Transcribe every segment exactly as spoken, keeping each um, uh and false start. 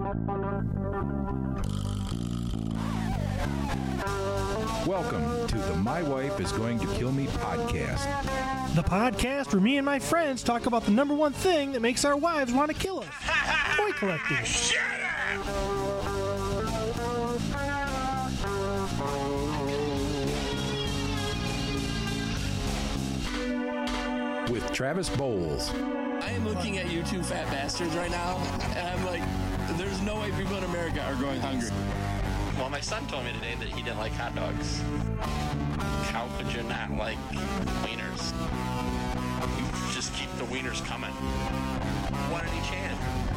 Welcome to the My Wife is Going to Kill Me podcast. The podcast where me and my friends talk about the number one thing that makes our wives want to kill us. Toy collecting. Shut up! With Travis Bowles. I am looking at you two fat bastards right now, and I'm like, there's no way people in America are going hungry. Well, my son told me today that he didn't like hot dogs. How could you not like wieners? You just keep the wieners coming. One in each hand.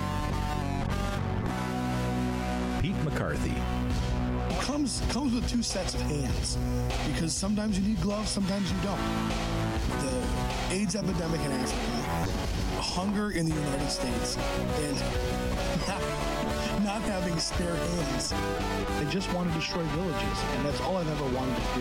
Pete McCarthy. Comes comes with two sets of hands, because sometimes you need gloves, sometimes you don't. The AIDS epidemic in Africa, hunger in the United States, and not, not having spare hands. They just want to destroy villages, and that's all I've ever wanted to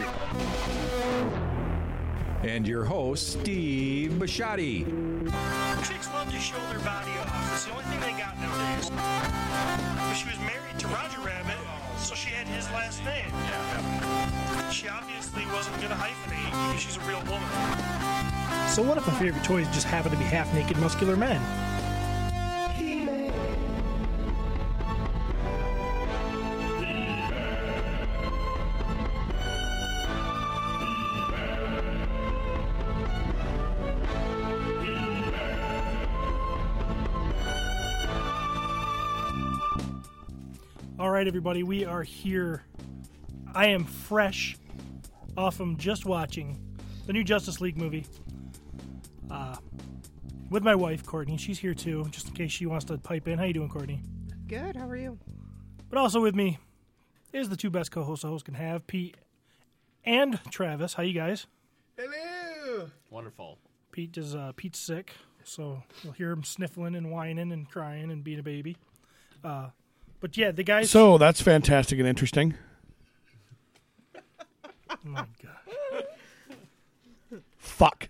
do. And your host, Steve Bisciotti. Chicks love to show their body off. It's the only thing they got nowadays. But she was married to Roger Rabbit, so she had his last name. Yeah. She obviously wasn't going to hyphenate because she's a real woman. So what if my favorite toys just happen to be half-naked muscular men? All right, everybody, we are here. I am fresh off from just watching the new Justice League movie uh, with my wife, Courtney. She's here, too, just in case she wants to pipe in. How you doing, Courtney? Good. How are you? But also with me is the two best co-hosts a host can have, Pete and Travis. How you guys? Hello! Wonderful. Pete is uh, Pete's sick, so you'll hear him sniffling and whining and crying and being a baby. Uh, but yeah, the guys. So that's fantastic and interesting. Oh my God. Fuck.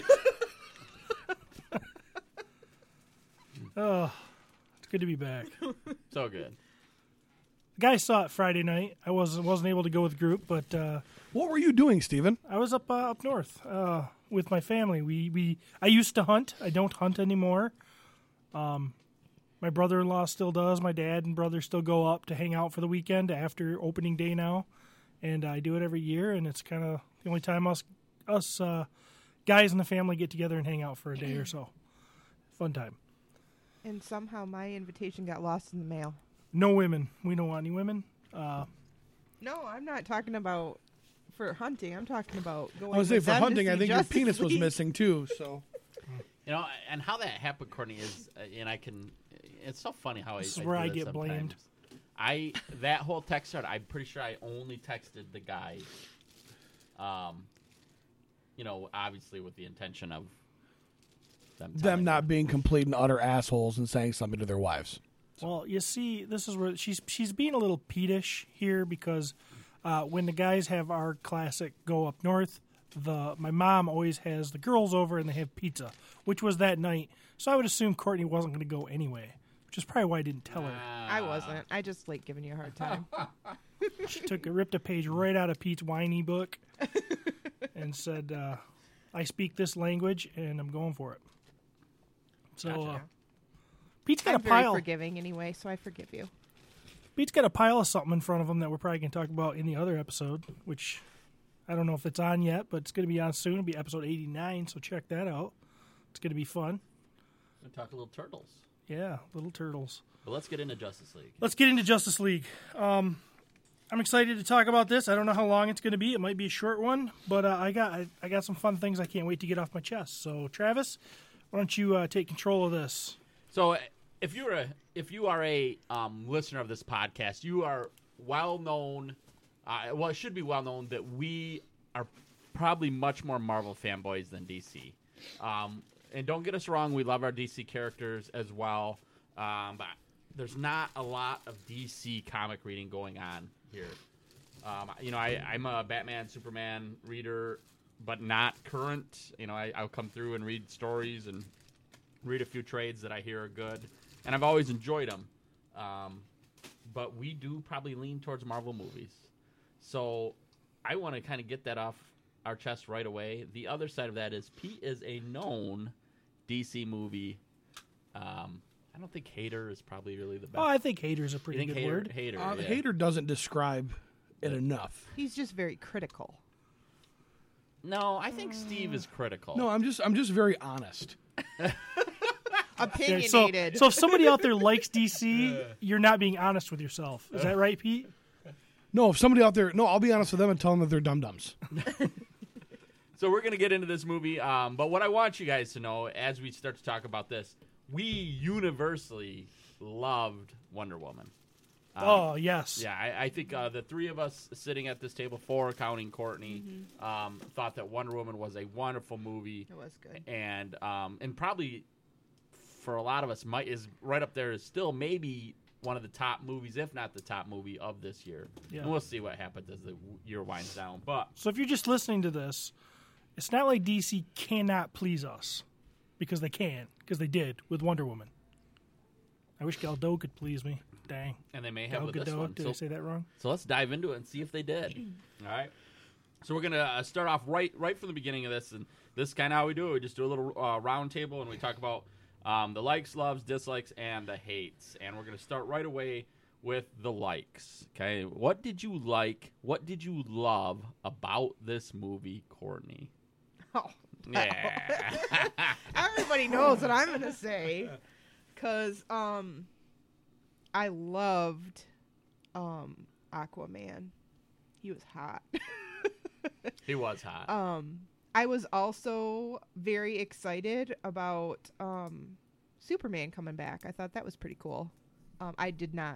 Oh, it's good to be back. So good. The guys saw it Friday night. I wasn't wasn't able to go with the group, but uh, What were you doing, Steven? I was up uh, up north uh, with my family. We we I used to hunt. I don't hunt anymore. Um, my brother-in-law still does. My dad and brother still go up to hang out for the weekend after opening day now, and I do it every year. And it's kind of the only time us us uh, guys in the family get together and hang out for a day or so. Fun time. And somehow my invitation got lost in the mail. No women. We don't want any women. Uh, No, I'm not talking about for hunting. I'm talking about going. I was saying with for them to hunting, I see think your Justice penis was League. missing too. So You know, and how that happened, Courtney, is, uh, and I can, it's so funny how This I, is I where do I that get sometimes. blamed. I, that whole text thread, I'm pretty sure I only texted the guys, um, you know, obviously with the intention of them, them telling not me. being complete and utter assholes and saying something to their wives. Well, you see, this is where she's she's being a little peatish here because uh, when the guys have our classic go up north, the my mom always has the girls over and they have pizza, which was that night. So I would assume Courtney wasn't going to go anyway, which is probably why I didn't tell her. I wasn't. I just like giving you a hard time. She took ripped a page right out of Pete's whiny book and said, uh, "I speak this language and I'm going for it." So. Gotcha. Uh, Pete's got I'm a very pile. forgiving anyway, so I forgive you. Pete's got a pile of something in front of him that we're probably going to talk about in the other episode, which I don't know if it's on yet, but it's going to be on soon. It'll be episode eighty-nine, so check that out. It's going to be fun. We talk a little turtles. Yeah, little turtles. But let's get into Justice League. Let's get into Justice League. Um, I'm excited to talk about this. I don't know how long it's going to be. It might be a short one, but uh, I got I, I got some fun things I can't wait to get off my chest. So, Travis, why don't you uh, take control of this? So, if you're a if you are a um, listener of this podcast, you are well known. Uh, well, it should be well known that we are probably much more Marvel fanboys than D C. Um, and don't get us wrong, we love our D C characters as well. Um, but there's not a lot of D C comic reading going on here. Um, you know, I, I'm a Batman, Superman reader, but not current. You know, I, I'll come through and read stories and read a few trades that I hear are good, and I've always enjoyed them. Um, but we do probably lean towards Marvel movies. So I want to kind of get that off our chest right away. The other side of that is Pete is a known D C movie. Um, I don't think hater is probably really the best. Oh, I think hater's a pretty you think good hater, word. Hater, Uh, yeah. Hater doesn't describe it enough. He's just very critical. No, I think Steve is critical. No, I'm just I'm just very honest. Okay, so, Opinionated. so if somebody out there likes D C, you're not being honest with yourself. Is that right, Pete? No, if somebody out there, no, I'll be honest with them and tell them that they're dum dums. So we're going to get into this movie, um, but what I want you guys to know as we start to talk about this, we universally loved Wonder Woman. Um, Oh, yes. Yeah, I, I think uh, the three of us sitting at this table, four counting Courtney, Mm-hmm. um, thought that Wonder Woman was a wonderful movie. It was good. And um, and probably for a lot of us, might is right up there is still maybe one of the top movies, if not the top movie of this year. Yeah. And we'll see what happens as the year winds down. But So if you're just listening to this, it's not like D C cannot please us, because they can, because they did with Wonder Woman. I wish Gal Gadot could please me. Dang. and they may have Gal with this Gadot. one. Did So- I say that wrong? So let's dive into it and see if they did. All right. So we're gonna uh, start off right right from the beginning of this, and this is kind of how we do it. We just do a little uh, round table, and we talk about um, the likes, loves, dislikes, and the hates. And we're gonna start right away with the likes. Okay, what did you like? What did you love about this movie, Courtney? Oh, Yeah. everybody knows what I'm gonna say, cause um, I loved um Aquaman. He was hot. He was hot. Um, I was also very excited about um, Superman coming back. I thought that was pretty cool. Um, I did not.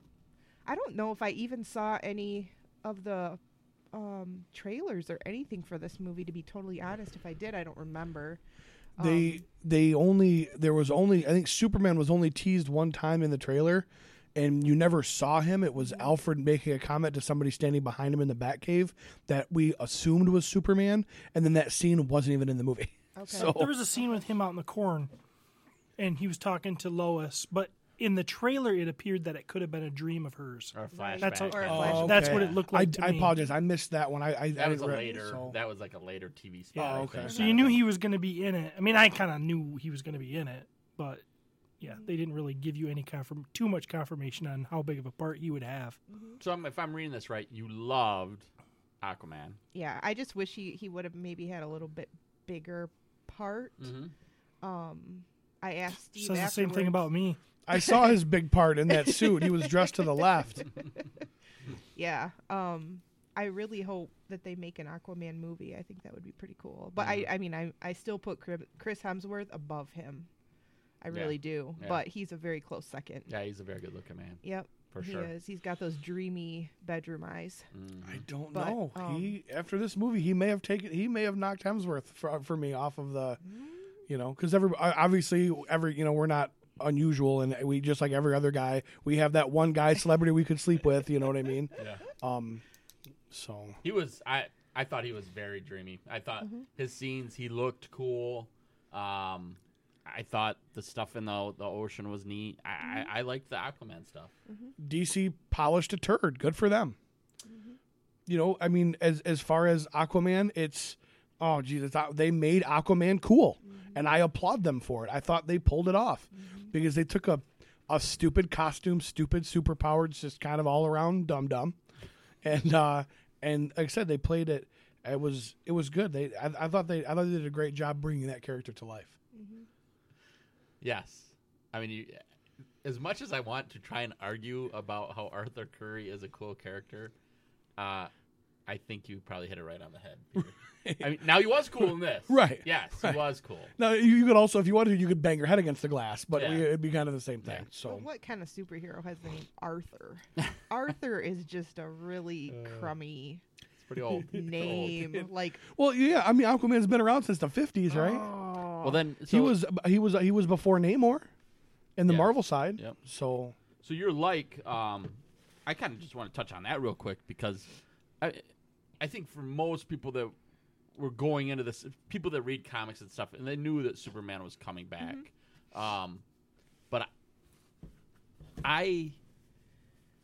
I don't know if I even saw any of the um, trailers or anything for this movie. To be totally honest, if I did, I don't remember. They Um, they only there was only I think Superman was only teased one time in the trailer, and you never saw him. It was Alfred making a comment to somebody standing behind him in the Batcave that we assumed was Superman, and then that scene wasn't even in the movie. Okay. So There was a scene with him out in the corn, and he was talking to Lois, but in the trailer it appeared that it could have been a dream of hers. Or a flashback. That's how- Or a Oh, flashback. That's okay. what it looked I, like to I me. apologize. I missed that one. I, I that I was a didn't re- later. so- That was like a later T V spot. Oh, I okay. think. So you knew he was going to be in it. I mean, I kind of knew he was going to be in it, but yeah, they didn't really give you any confirm too much confirmation on how big of a part he would have. So I'm, if I'm reading this right, you loved Aquaman. Yeah, I just wish he, he would have maybe had a little bit bigger part. Mm-hmm. Um, I asked Steve Says the same thing afterwards- about me. I saw his big part in that suit. He was dressed to the left. Yeah. Um, I really hope that they make an Aquaman movie. I think that would be pretty cool. But I, I mean, I, I still put Cri- Chris Hemsworth above him. I Yeah. really do. Yeah. But he's a very close second. Yeah, he's a very good looking man. Yep. For he sure. is. He's got those dreamy bedroom eyes. I don't But, know. um, he after this movie, he may have taken. He may have knocked Hemsworth for for me off of the, you know, because every obviously every you know we're not unusual and we just like every other guy. We have that one guy celebrity we could sleep with. You know what I mean? Yeah. Um. So He was. I. I thought he was very dreamy. I thought his scenes. He looked cool. Um, I thought the stuff in the the ocean was neat. I. I, I liked the Aquaman stuff. D C polished a turd. Good for them. You know, I mean, as as far as Aquaman, it's oh Jesus, they made Aquaman cool, and I applaud them for it. I thought they pulled it off because they took a a stupid costume, stupid superpowers, just kind of all around dumb dumb, and uh, and like I said, they played it. It was it was good. They I, I thought they I thought they did a great job bringing that character to life. Yes. I mean, you, as much as I want to try and argue about how Arthur Curry is a cool character, uh, I think you probably hit it right on the head, Peter. I mean, now he was cool in this. Right. Yes, Right. he was cool. Now you, you could also, if you wanted to, you could bang your head against the glass, but Yeah. we, it'd be kind of the same thing. Yeah. So But what kind of superhero has the name Arthur? Arthur is just a really crummy It's pretty old. It's name. Like, well, yeah, I mean, Aquaman's been around since the fifties, right? old. Well, then so, he was he was he was before Namor, in the Yeah. Marvel side. Yep. So So you're like, um, I kind of just want to touch on that real quick because I, I think for most people that were going into this, people that read comics and stuff, and they knew that Superman was coming back, um, but I,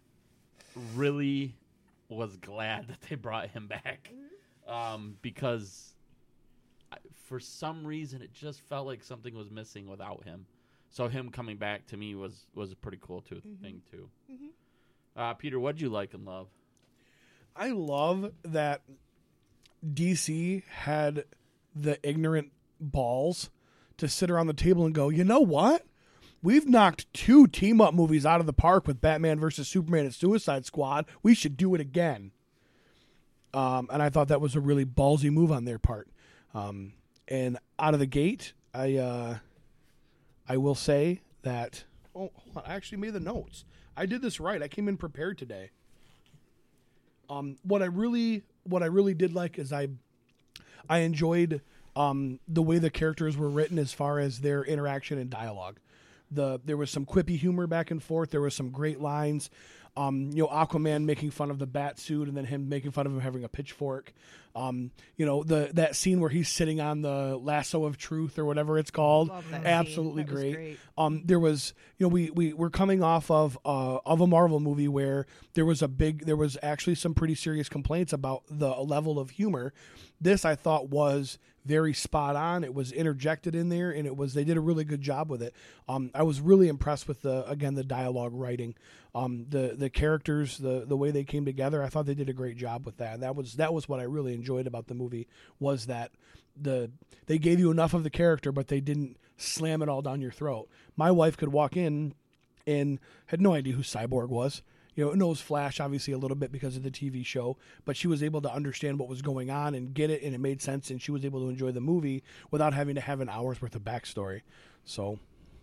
really was glad that they brought him back, um, because I, for some reason it just felt like something was missing without him. So him coming back to me was, was a pretty cool too, mm-hmm. thing too. Mm-hmm. Uh, Peter, what did you like and love? I love that D C had the ignorant balls to sit around the table and go, you know what? We've knocked two team-up movies out of the park with Batman versus Superman and Suicide Squad. We should do it again. Um, and I thought that was a really ballsy move on their part. Um, and out of the gate, I... Uh, I will say that, oh, hold on, I actually made the notes. I did this right. I came in prepared today. Um, what I really, what I really did like is I, I enjoyed um, the way the characters were written as far as their interaction and dialogue. The there was some quippy humor back and forth. There was some great lines. Um, you know, Aquaman making fun of the bat suit and then him making fun of him having a pitchfork. Um, you know, the that scene where he's sitting on the lasso of truth or whatever it's called. Love that Absolutely scene. That was great. great. Um, there was, you know, we we were coming off of uh, of a Marvel movie where there was a big, there was actually some pretty serious complaints about the level of humor. This I thought was very spot on. It was interjected in there, and it was they did a really good job with it. Um, I was really impressed with the again the dialogue writing, um, the the characters, the the way they came together. I thought they did a great job with that. That was that was what I really enjoyed about the movie was that the they gave you enough of the character, but they didn't slam it all down your throat. My wife could walk in and had no idea who Cyborg was. You know, knows Flash obviously a little bit because of the T V show, but she was able to understand what was going on and get it, and it made sense, and she was able to enjoy the movie without having to have an hour's worth of backstory. So,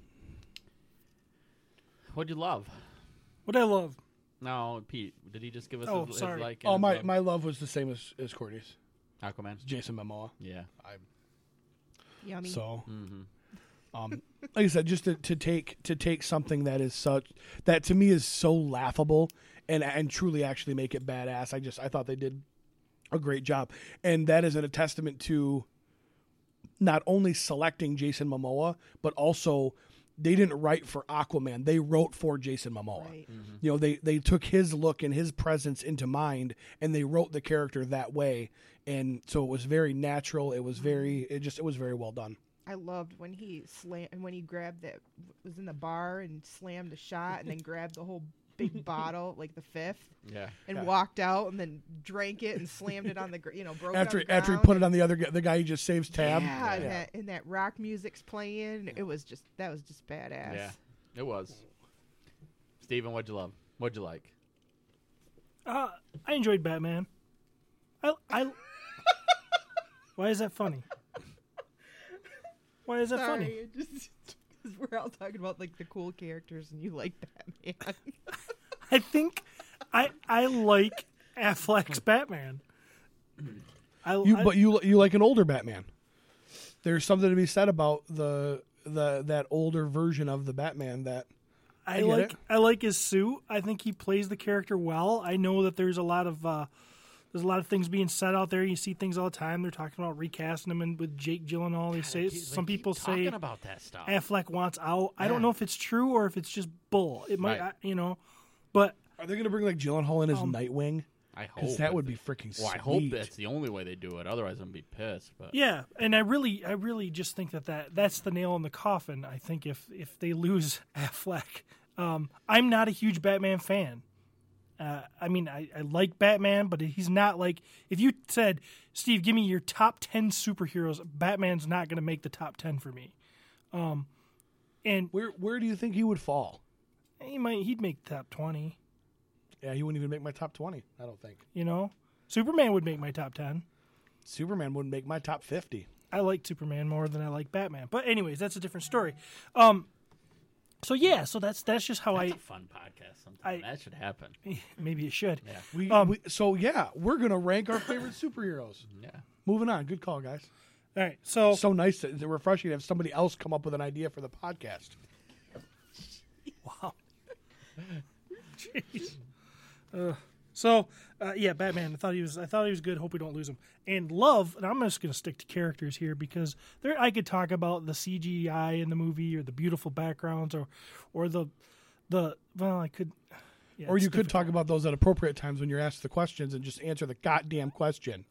What'd you love? What I love. No, Pete, did he just give us Oh, his, sorry. his like? and oh his my love? my love was the same as as Courtney's. Aquaman. Jason Momoa. Yeah. I Yummy. so. Mm-hmm. Um, like I said, just to, to take to take something that is such that to me is so laughable and and truly actually make it badass. I just I thought they did a great job, and that is a testament to not only selecting Jason Momoa, but also they didn't write for Aquaman. They wrote for Jason Momoa. Right. Mm-hmm. You know, they they took his look and his presence into mind, and they wrote the character that way. And so it was very natural. It was very it just it was very well done. I loved when he slam when he grabbed that was in the bar and slammed a shot and then grabbed the whole big bottle like the fifth Yeah. and Yeah. walked out and then drank it and slammed it on the gr- you know broke After it on the after he ground put it on the other guy, the guy he just saves tab. Yeah, and that and that rock music's playing. It was just that was just badass. Yeah. It was. Steven, what'd you love? What'd you like? Uh, I enjoyed Batman. I, I Why is that funny? Why is that funny? Sorry, it just because we're all talking about like the cool characters and you like Batman. I think I I like Affleck's Batman. I, You, I, but you you like an older Batman. There's something to be said about the the that older version of the Batman that I, I get like it. I like his suit. I think he plays the character well. I know that there's a lot of uh, there's a lot of things being said out there. You see things all the time. They're talking about recasting him in, with Jake Gyllenhaal. They say They some keep people say talking about that stuff. Affleck wants out. I don't Yeah. know if it's true or if it's just bull. It might, Right. I, you know, but are they going to bring like Gyllenhaal in as Um, Nightwing? I hope Because that would if be it- freaking Well, sweet. I hope that's the only way they do it. Otherwise, I'm gonna be pissed. But yeah. And I really, I really just think that, that that's the nail in the coffin. I think if if they lose Affleck, um, I'm not a huge Batman fan. Uh, I mean, I, I like Batman, but he's not like if you said, Steve, give me your top ten superheroes. Batman's not going to make the top ten for me. Um, and Where where do you think he would fall? he might he'd make top twenty. Yeah, he wouldn't even make my top twenty. I don't think. You know, Superman would make my top ten. Superman wouldn't make my top fifty. I like Superman more than I like Batman. But anyways, that's a different story. Um, so yeah, so that's that's just how that's I a fun podcast. Sometime I- that should happen. maybe it should. Yeah. We, Um, we so yeah, we're gonna rank our favorite superheroes. Yeah. Moving on. Good call, guys. All right. So So nice, to, it's refreshing to have somebody else come up with an idea for the podcast. wow. Jeez. Uh, so uh, yeah, Batman. I thought he was. I thought he was good. Hope we don't lose him. And Love. And I'm just going to stick to characters here because there I could talk about the C G I in the movie or the beautiful backgrounds or or the the well I could Yeah, or it's you could talk difficult. about those at appropriate times when you're asked the questions and just answer the goddamn question.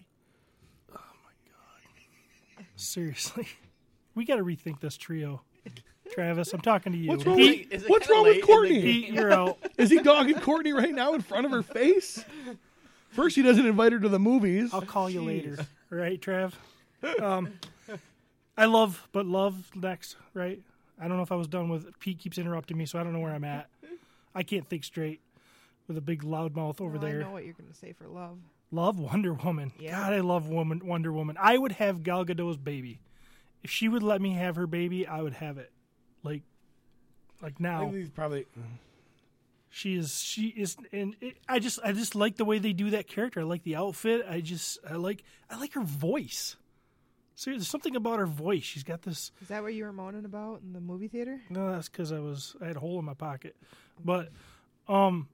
Seriously, we got to rethink this trio. Travis, I'm talking to you. What's wrong Pete, with, what's wrong with Courtney? Pete, you're out. Is he dogging Courtney right now in front of her face? First, he doesn't invite her to the movies. I'll call you later. Right, Trav? Um, I love, but love next, right? I don't know if I was done with Pete keeps interrupting me, so I don't know where I'm at. I can't think straight with a big loud mouth over Well, there. I know what you're going to say for love. Love Wonder Woman. Yeah. God, I love woman, Wonder Woman. I would have Gal Gadot's baby. If she would let me have her baby, I would have it. Like, like I now. think he's probably. She is. She is, and it, I just, I just like the way they do that character. I like the outfit. I just, I like, I like her voice. So there's something about her voice. She's got this. Is that what you were moaning about in the movie theater? No, that's because I was, I had a hole in my pocket. But, um.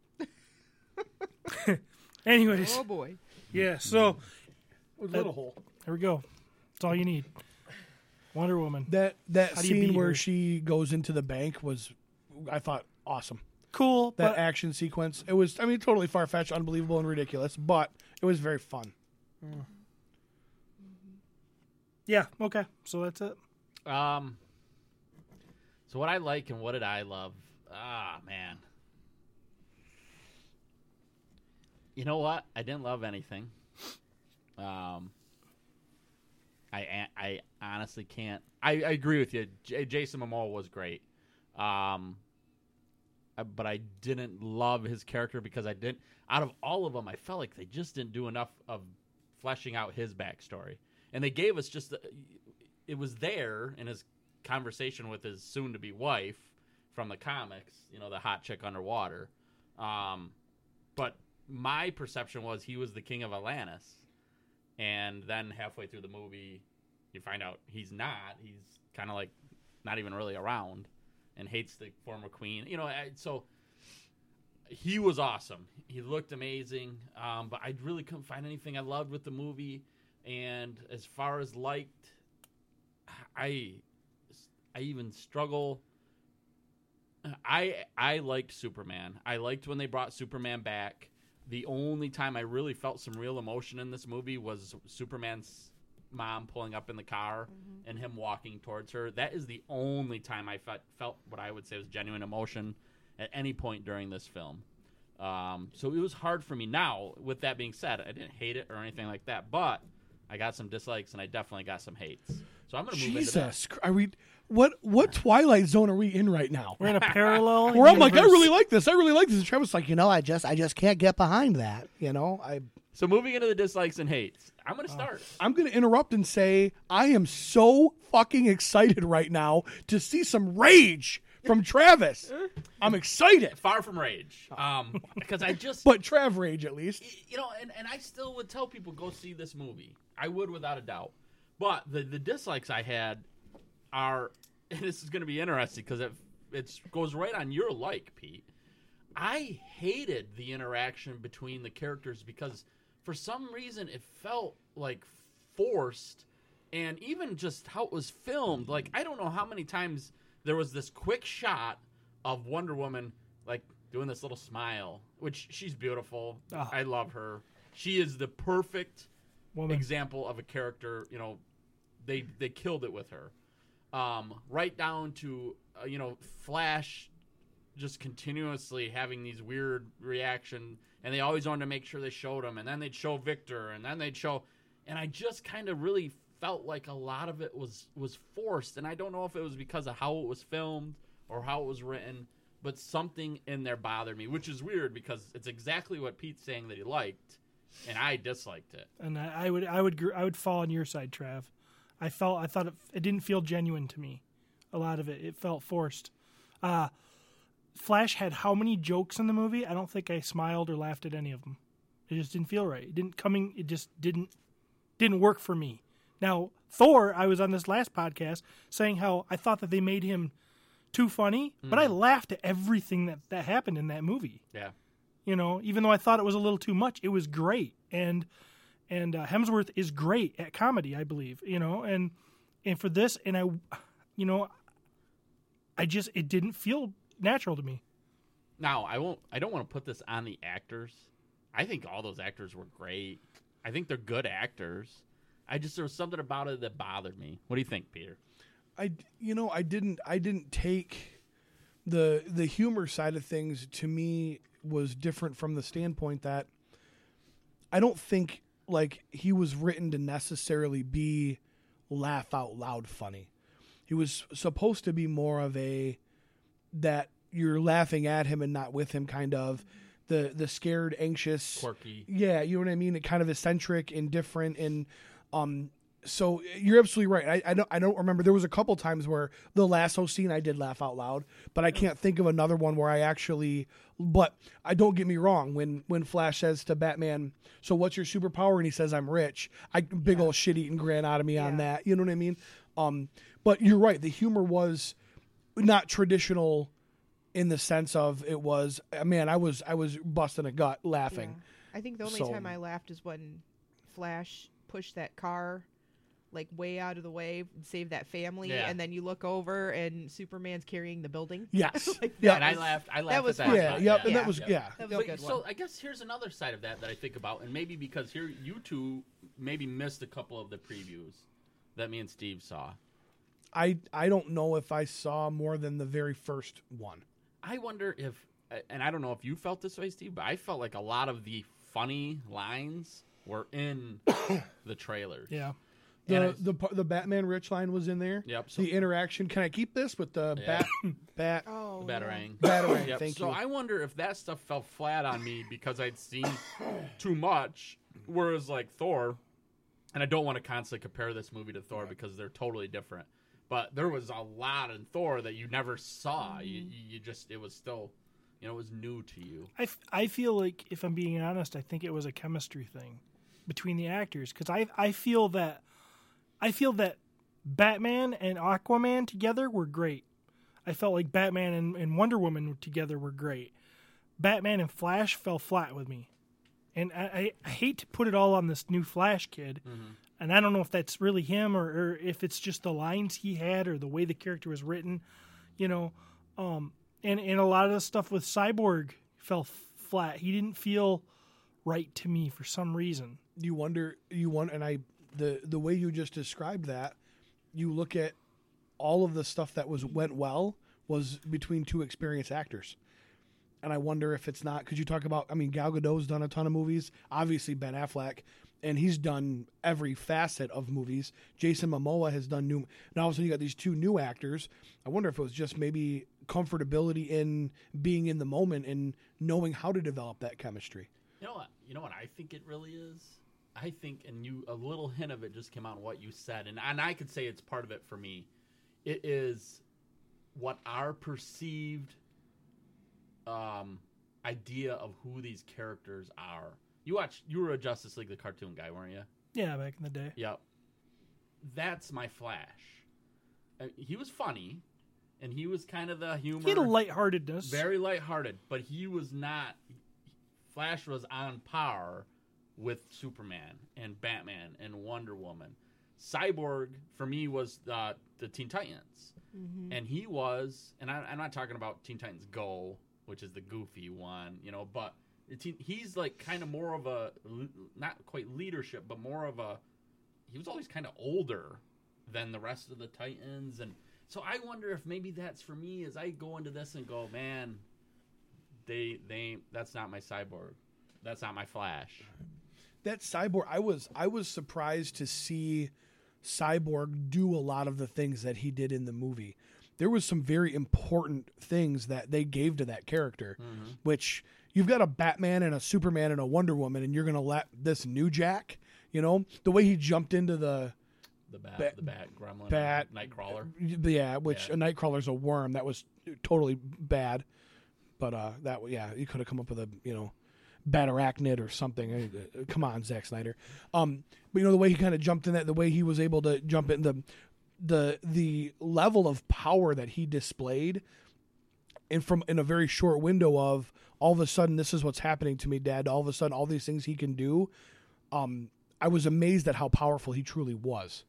anyways. Oh boy. Yeah. So. A little hole. There we go. That's all you need. Wonder Woman. That that How do you scene beat where her? she goes into the bank was, I thought, awesome. Cool. That but action sequence. It was, I mean, totally far fetched, unbelievable, and ridiculous, but it was very fun. yeah. Okay. So that's it. Um. So what I like and what did I love? Ah, man. You know what? I didn't love anything. Um. I I honestly can't. I, I agree with you. J- Jason Momoa was great. Um. uh, But I didn't love his character because I didn't. Out of all of them, I felt like they just didn't do enough of fleshing out his backstory, and they gave us just. The, it was there in his conversation with his soon-to-be wife from the comics. You know, the hot chick underwater. Um, but my perception was he was the king of Atlantis. And then halfway through the movie, you find out he's not. He's kind of like not even really around and hates the former queen. You know, I, so he was awesome. He looked amazing. Um, but I really couldn't find anything I loved with the movie. And as far as liked, I, I even struggle. I I liked Superman. I liked when they brought Superman back. The only time I really felt some real emotion in this movie was Superman's mom pulling up in the car mm-hmm. and him walking towards her. That is the only time I felt, felt what I would say was genuine emotion at any point during this film. Um, so it was hard for me. Now, with that being said, I didn't hate it or anything like that, but I got some dislikes and I definitely got some hates. So I'm going to move into that. Jesus, are we? What what Twilight Zone are we in right now? We're in a parallel. Where I'm like, I universe. really like this. I really like this. And Travis like, you know, I just I just can't get behind that. You know, I. So moving into the dislikes and hates, I'm going to start. I'm going to interrupt and say I am so fucking excited right now to see some rage from Travis. I'm excited. Far from rage, um, because I just. But Trav rage at least. You know, and, and I still would tell people go see this movie. I would without a doubt. But the the dislikes I had are, and this is going to be interesting because it it goes right on your like, Pete. I hated the interaction between the characters because for some reason it felt like forced, and even just how it was filmed. Like, I don't know how many times there was this quick shot of Wonder Woman like doing this little smile, which she's beautiful. Oh. I love her. She is the perfect Woman. example of a character. You know, they they killed it with her. Um, right down to uh, you know, Flash just continuously having these weird reaction, and they always wanted to make sure they showed him, and then they'd show Victor, and then they'd show, and I just kind of really felt like a lot of it was was forced, and I don't know if it was because of how it was filmed or how it was written, but something in there bothered me, which is weird because it's exactly what Pete's saying that he liked, and I disliked it. And I, I would, I would, gr- I would fall on your side, Trav. I felt, I thought it, it didn't feel genuine to me. A lot of it, it felt forced. Uh, Flash had how many jokes in the movie? I don't think I smiled or laughed at any of them. It just didn't feel right. It didn't coming. It just didn't didn't work for me. Now Thor, I was on this last podcast saying how I thought that they made him too funny, mm. but I laughed at everything that that happened in that movie. Yeah, you know, even though I thought it was a little too much, it was great. And and uh, Hemsworth is great at comedy, I believe. You know, and and for this, and I, you know, I just it didn't feel natural to me. Now, I won't. I don't want to put this on the actors. I think all those actors were great. I think they're good actors. I just there was something about it that bothered me. What do you think, Peter? I you know I didn't I didn't take the the humor side of things. To me, was different from the standpoint that I don't think like he was written to necessarily be laugh out loud funny. He was supposed to be more of a that you're laughing at him and not with him kind of the the scared, anxious, Quirky. Yeah, you know what I mean? Kind of eccentric and different and um so you're absolutely right. I, I don't I don't remember. There was a couple times where the lasso scene I did laugh out loud, but I can't think of another one where I actually. But I don't get me wrong. When when Flash says to Batman, "So what's your superpower?" and he says, "I'm rich." I big Yeah. old shit eating grin out of me on Yeah. that. You know what I mean? Um, but you're right. The humor was not traditional in the sense of it was. Man, I was I was busting a gut laughing. Yeah. I think the only So- time I laughed is when Flash pushed that car like way out of the way and save that family, Yeah. and then you look over and Superman's carrying the building. Yes. Like, Yeah. that And I was- laughed. I that laughed was at fun. that. Yeah. spot, Yep. Yeah. And that was Yeah. yeah. That was Yep. a good so one. I guess here's another side of that that I think about, and maybe because here you two maybe missed a couple of the previews that me and Steve saw. I I don't know if I saw more than the very first one. I wonder if, and I don't know if you felt this way, Steve, but I felt like a lot of the funny lines were in the trailers. Yeah. The And the par- the Batman Rich line was in there. Yep. So The interaction. Can I keep this with the Yeah. bat bat Oh, the yeah. Batarang. Batarang? Yep. Thank so you. I wonder if that stuff fell flat on me because I'd seen too much. Whereas like Thor, and I don't want to constantly compare this movie to Thor because they're totally different. But there was a lot in Thor that you never saw. You, you just it was still, you know, it was new to you. I, f- I feel like, if I'm being honest, I think it was a chemistry thing between the actors because I I feel that I feel that Batman and Aquaman together were great. I felt like Batman and, and Wonder Woman together were great. Batman and Flash fell flat with me, and I, I, I hate to put it all on this new Flash kid. And I don't know if that's really him or, or if it's just the lines he had or the way the character was written, you know. Um, and, and a lot of the stuff with Cyborg fell f- flat. He didn't feel right to me for some reason. You wonder. You want, and I the the way you just described that. You look at all of the stuff that was went well was between two experienced actors. And I wonder if it's not because you talk about. I mean, Gal Gadot's done a ton of movies. Obviously, Ben Affleck, and he's done every facet of movies. Jason Momoa has done new. Now, all of a sudden, you got these two new actors. I wonder if it was just maybe comfortability in being in the moment and knowing how to develop that chemistry. You know what? You know what I think it really is. I think, and you a little hint of it just came out in what you said, and and I could say it's part of it for me. It is what our perceived um, idea of who these characters are. You watch. You were a Justice League the cartoon guy, weren't you? Yeah, back in the day. Yep. That's my Flash. Uh, he was funny, and he was kind of the humor. He had a lightheartedness. Very lighthearted, but he was not. Flash was on par with Superman and Batman and Wonder Woman. Cyborg for me was uh, the Teen Titans, Mm-hmm. and he was. And I, I'm not talking about Teen Titans Go, which is the goofy one, you know. But it's, he's like kind of more of a not quite leadership, but more of a. He was always kind of older than the rest of the Titans, and so I wonder if maybe that's for me as I go into this and go, man. They they that's not my Cyborg, that's not my Flash. That Cyborg, I was I was surprised to see Cyborg do a lot of the things that he did in the movie. There was some very important things that they gave to that character, Mm-hmm. which you've got a Batman and a Superman and a Wonder Woman, and you're going to let this new Jack, you know, the way he jumped into the The bat, Bat- the bat gremlin, bat Nightcrawler. yeah, which Yeah. a Nightcrawler's a worm. That was totally bad. But uh, that yeah, you could have come up with a you know, Batarachnid or something. Uh, Come on, Zack Snyder. Um, but you know the way he kind of jumped in that, the way he was able to jump in the the the level of power that he displayed, and from in a very short window of all of a sudden this is what's happening to me, Dad. All of a sudden all these things he can do. Um, I was amazed at how powerful he truly was.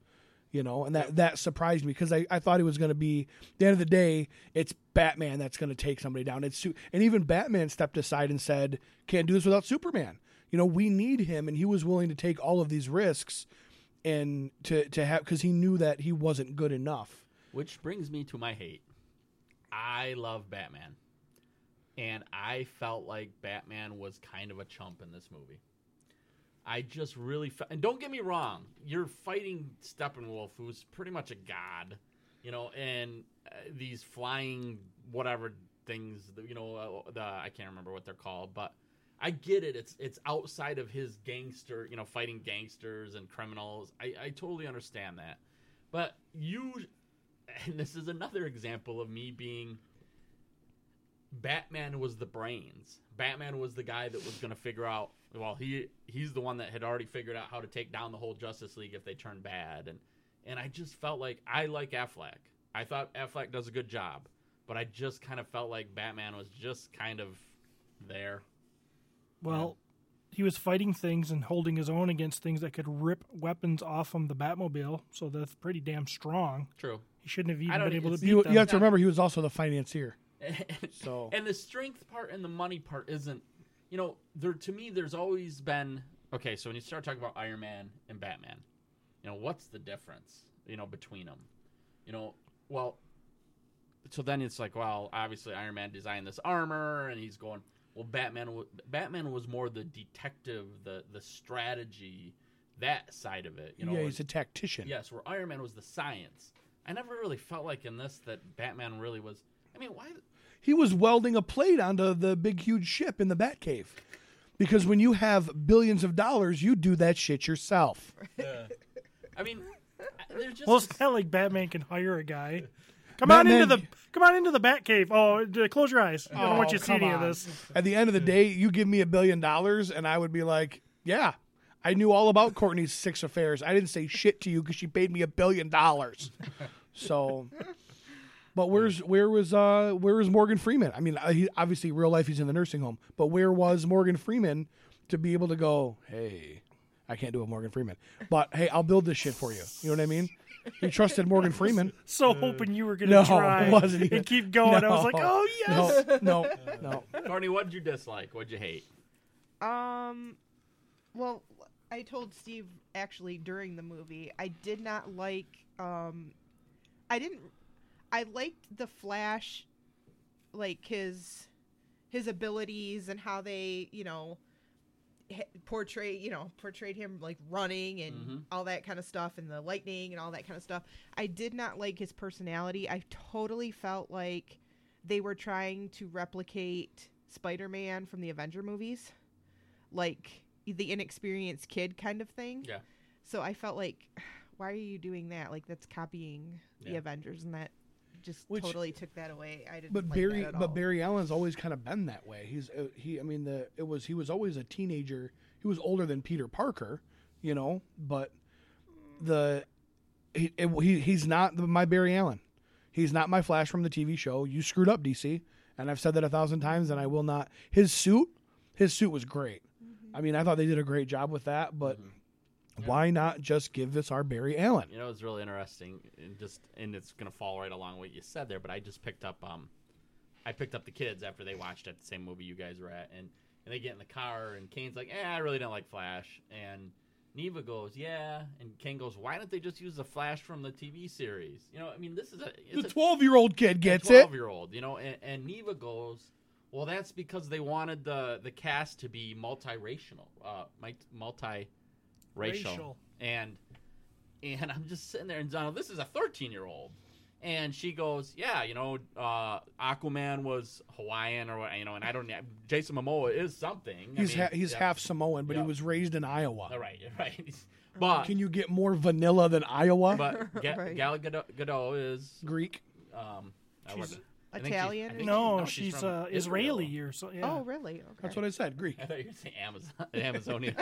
you know, and that, that surprised me because I, I thought it was going to be, at the end of the day, it's Batman that's going to take somebody down. It's su- And even Batman stepped aside and said, can't do this without Superman. You know, we need him, and he was willing to take all of these risks and to, to have, because he knew that he wasn't good enough. Which brings me to my hate. I love Batman. And I felt like Batman was kind of a chump in this movie. I just really felt, and don't get me wrong, you're fighting Steppenwolf, who's pretty much a god, you know, and uh, these flying whatever things, you know, uh, the I can't remember what they're called, but I get it. It's it's outside of his gangster, you know, fighting gangsters and criminals. I, I totally understand that. But you, and this is another example of me being, Batman was the brains. Batman was the guy that was going to figure out, well, he he's the one that had already figured out how to take down the whole Justice League if they turned bad. And, and I just felt like, I like Affleck. I thought Affleck does a good job. But I just kind of felt like Batman was just kind of there. Well, he was fighting things and holding his own against things that could rip weapons off from the Batmobile, so that's pretty damn strong. True. He shouldn't have I even don't- been able to it's- beat You, them. you have to remember, he was also the financier. So and the strength part and the money part isn't, you know, there to me there's always been, okay, so when you start talking about Iron Man and Batman, you know, what's the difference, you know, between them? You know, well, so then it's like, well, obviously Iron Man designed this armor and he's going, well, Batman w- Batman was more the detective, the the strategy, that side of it, you know. Yeah, he's a tactician. Yes, where Iron Man was the science. I never really felt like in this that Batman really was, I mean, why He was welding a plate onto the big, huge ship in the Batcave. Because when you have billions of dollars, you do that shit yourself. I mean, there's just Well, it's not like Batman can hire a guy. Come Batman- on into the come on into the Batcave. Oh, d- close your eyes. I don't want you to see come any of on. this. At the end of the day, you give me a billion dollars, and I would be like, yeah, I knew all about Courtney's six affairs. I didn't say shit to you because she paid me a billion dollars. So, but where's where was uh where was Morgan Freeman? I mean, uh, he, obviously, real life, he's in the nursing home. But where was Morgan Freeman to be able to go, hey, I can't do a Morgan Freeman, but hey, I'll build this shit for you. You know what I mean? He trusted Morgan Freeman. So hoping you were going to No, try it wasn't even- and keep going. I was like, No. oh yes. No, no, no. Courtney, what did you dislike? What did you hate? Um, well, I told Steve actually during the movie, I did not like, um, I didn't, I liked the Flash, like his, his abilities and how they, you know, h- portray, you know, portrayed him like running and Mhm. all that kind of stuff and the lightning and all that kind of stuff. I did not like his personality. I totally felt like they were trying to replicate Spider-Man from the Avenger movies. Like the inexperienced kid kind of thing. Yeah. So I felt like, why are you doing that? Like that's copying the Yeah. Avengers, and that just Which- totally took that away. I didn't. But like Barry, that at but all. Barry Allen's always kind of been that way. He's uh, he. I mean, the it was he was always a teenager. He was older than Peter Parker, you know. But the he it, he he's not the, my Barry Allen. He's not my Flash from the T V show. You screwed up, D C, and I've said that a thousand times, and I will not. His suit, his suit was great. Mm-hmm. I mean, I thought they did a great job with that, but. Why not just give this our Barry Allen? You know, it's really interesting, and just and it's gonna fall right along what you said there. But I just picked up, um, I picked up the kids after they watched at the same movie you guys were at, and, and they get in the car, and Kane's like, "Eh, I really don't like Flash," and Neva goes, "Yeah," and Kane goes, "Why don't they just use the Flash from the T V series?" You know, I mean, this is a The it's a twelve-year-old kid gets it. twelve-year-old, you know, and, and Neva goes, "Well, that's because they wanted the the cast to be multiracial, uh, multi." Racial. Racial. and and I'm just sitting there and Donald, this is a thirteen year old, and she goes, yeah, you know, uh, Aquaman was Hawaiian or what, you know, and I don't. Jason Momoa is something. I He's mean, ha- he's yeah. half Samoan, but Yeah. he was raised in Iowa. All right, right. But Can you get more vanilla than Iowa? but Ga- Right. Gal Gadot, Gadot is Greek. um I She's wasn't- I think she's- Italian I or think No, no, she's, from uh, Israel. Israeli or so. Yeah. Oh, really? Okay. That's what I said. Greek. I thought you were saying Amazon, Amazonian.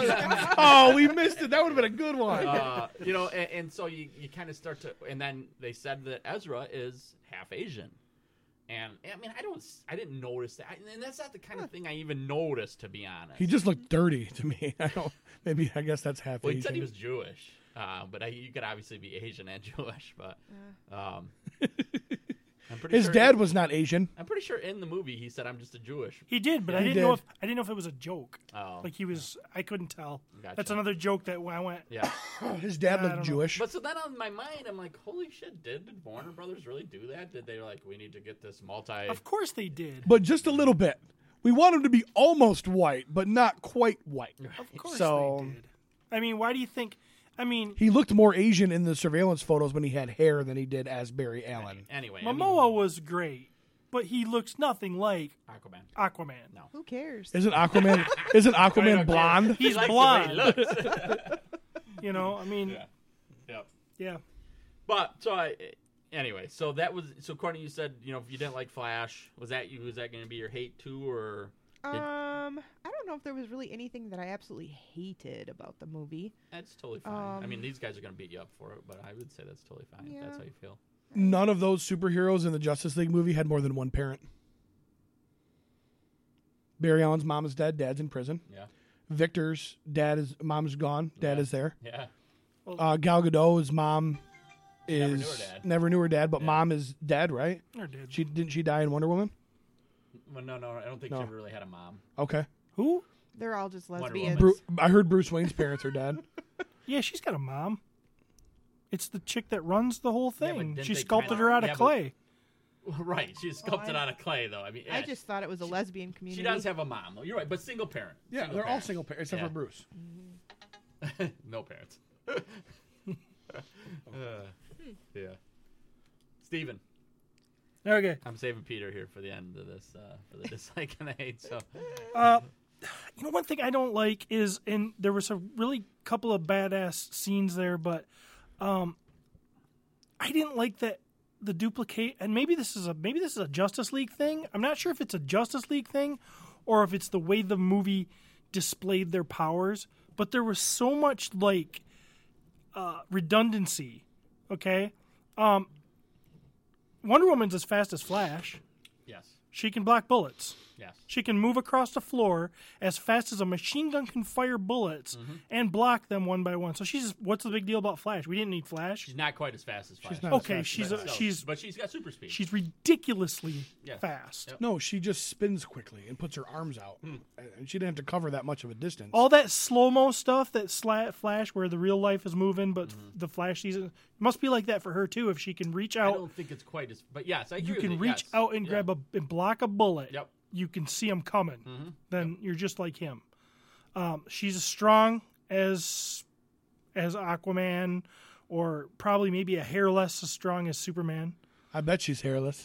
Oh, we missed it. That would have been a good one. uh, you know, and, and so you, you kind of start to, and then they said that Ezra is half Asian, and I mean, I don't, I didn't notice that, and that's not the kind of thing I even noticed, to be honest. He just looked dirty to me. I don't. Maybe I guess that's half well, he Asian. said he was Jewish. Uh, but I, you could obviously be Asian and Jewish. But um, I'm pretty His sure dad in- was not Asian. I'm pretty sure in the movie he said, "I'm just a Jewish." He did, but Yeah. I He didn't know did. if I didn't know if it was a joke. Oh, Like he was, I couldn't tell. Gotcha. That's another joke that I went. yeah. His dad I looked don't know. Jewish. But so then on my mind, I'm like, holy shit! Did, did Warner Brothers really do that? Did they like, we need to get this multi? Of course they did. But just a little bit. We want him to be almost white, but not quite white. Of course So- they did. I mean, why do you think? I mean, He looked more Asian in the surveillance photos when he had hair than he did as Barry Allen. Anyway, Momoa I mean, was great, but he looks nothing like Aquaman. Aquaman. No. Who cares? Isn't Aquaman isn't Aquaman blonde? He's He likes blonde. the way he looks. You know, I mean, yeah. Yep. yeah. But so I, anyway, so that was so. Courtney, you said you know if you didn't like Flash, was that you? Was that going to be your hate too, or? Um, I don't know if there was really anything that I absolutely hated about the movie. That's totally fine. I mean, Um, these guys are going to beat you up for it, but I would say that's totally fine. If that's Yeah. how you feel. None of those superheroes in the Justice League movie had more than one parent. Barry Allen's mom is dead. Dad's in prison. Yeah. Victor's dad is mom's gone. Dad Yeah. is there. Yeah. Uh, Gal Gadot's mom is Never knew her dad. never knew her dad, but Yeah. mom is dead, right? Or did She didn't she die in Wonder Woman? Well, no, no, I don't think No. she ever really had a mom. Okay. who? They're all just Wonder lesbians. Woman. Bru- I heard Bruce Wayne's parents are dead. Yeah, she's got a mom. It's the chick that runs the whole Yeah, but thing. didn't She they sculpted kinda- her out yeah, of but- clay. Right. She's sculpted out of clay, though. I mean, I yeah, just thought it was a lesbian community. she does have a mom. You're right, but single parent. Yeah, Single they're all parent. single parents except Yeah. for Bruce. No parents. Uh, yeah. Steven. Okay. I'm saving Peter here for the end of this, uh, for the dislike and the hate. So, Uh, you know, one thing I don't like is, and there was a really couple of badass scenes there, but um, I didn't like that the duplicate. And maybe this is a maybe this is a Justice League thing. I'm not sure if it's a Justice League thing, or if it's the way the movie displayed their powers. But there was so much like uh, redundancy. Okay, um, Wonder Woman's as fast as Flash. yes. She can block bullets. Yes. She can move across the floor as fast as a machine gun can fire bullets Mm-hmm. and block them one by one. So she's what's the big deal about Flash? We didn't need Flash. She's not quite as fast as Flash. She's not Okay, as fast she's as a, but still- she's but she's got super speed. she's ridiculously Yeah. fast. Yep. No, she just spins quickly and puts her arms out, Hmm. and she didn't have to cover that much of a distance. All that slow mo stuff, that sla- Flash where the real life is moving, but the Flash season it must be like that for her too. If she can reach Mm-hmm. I out, don't think it's quite as. But yes, I agree you with can you. reach yes. out and Yeah. grab a and block a bullet. Yep. You can see him coming. Mm-hmm. Then you're just like him. Um, she's as strong as as Aquaman, or probably maybe a hair less as strong as Superman. I bet she's hairless.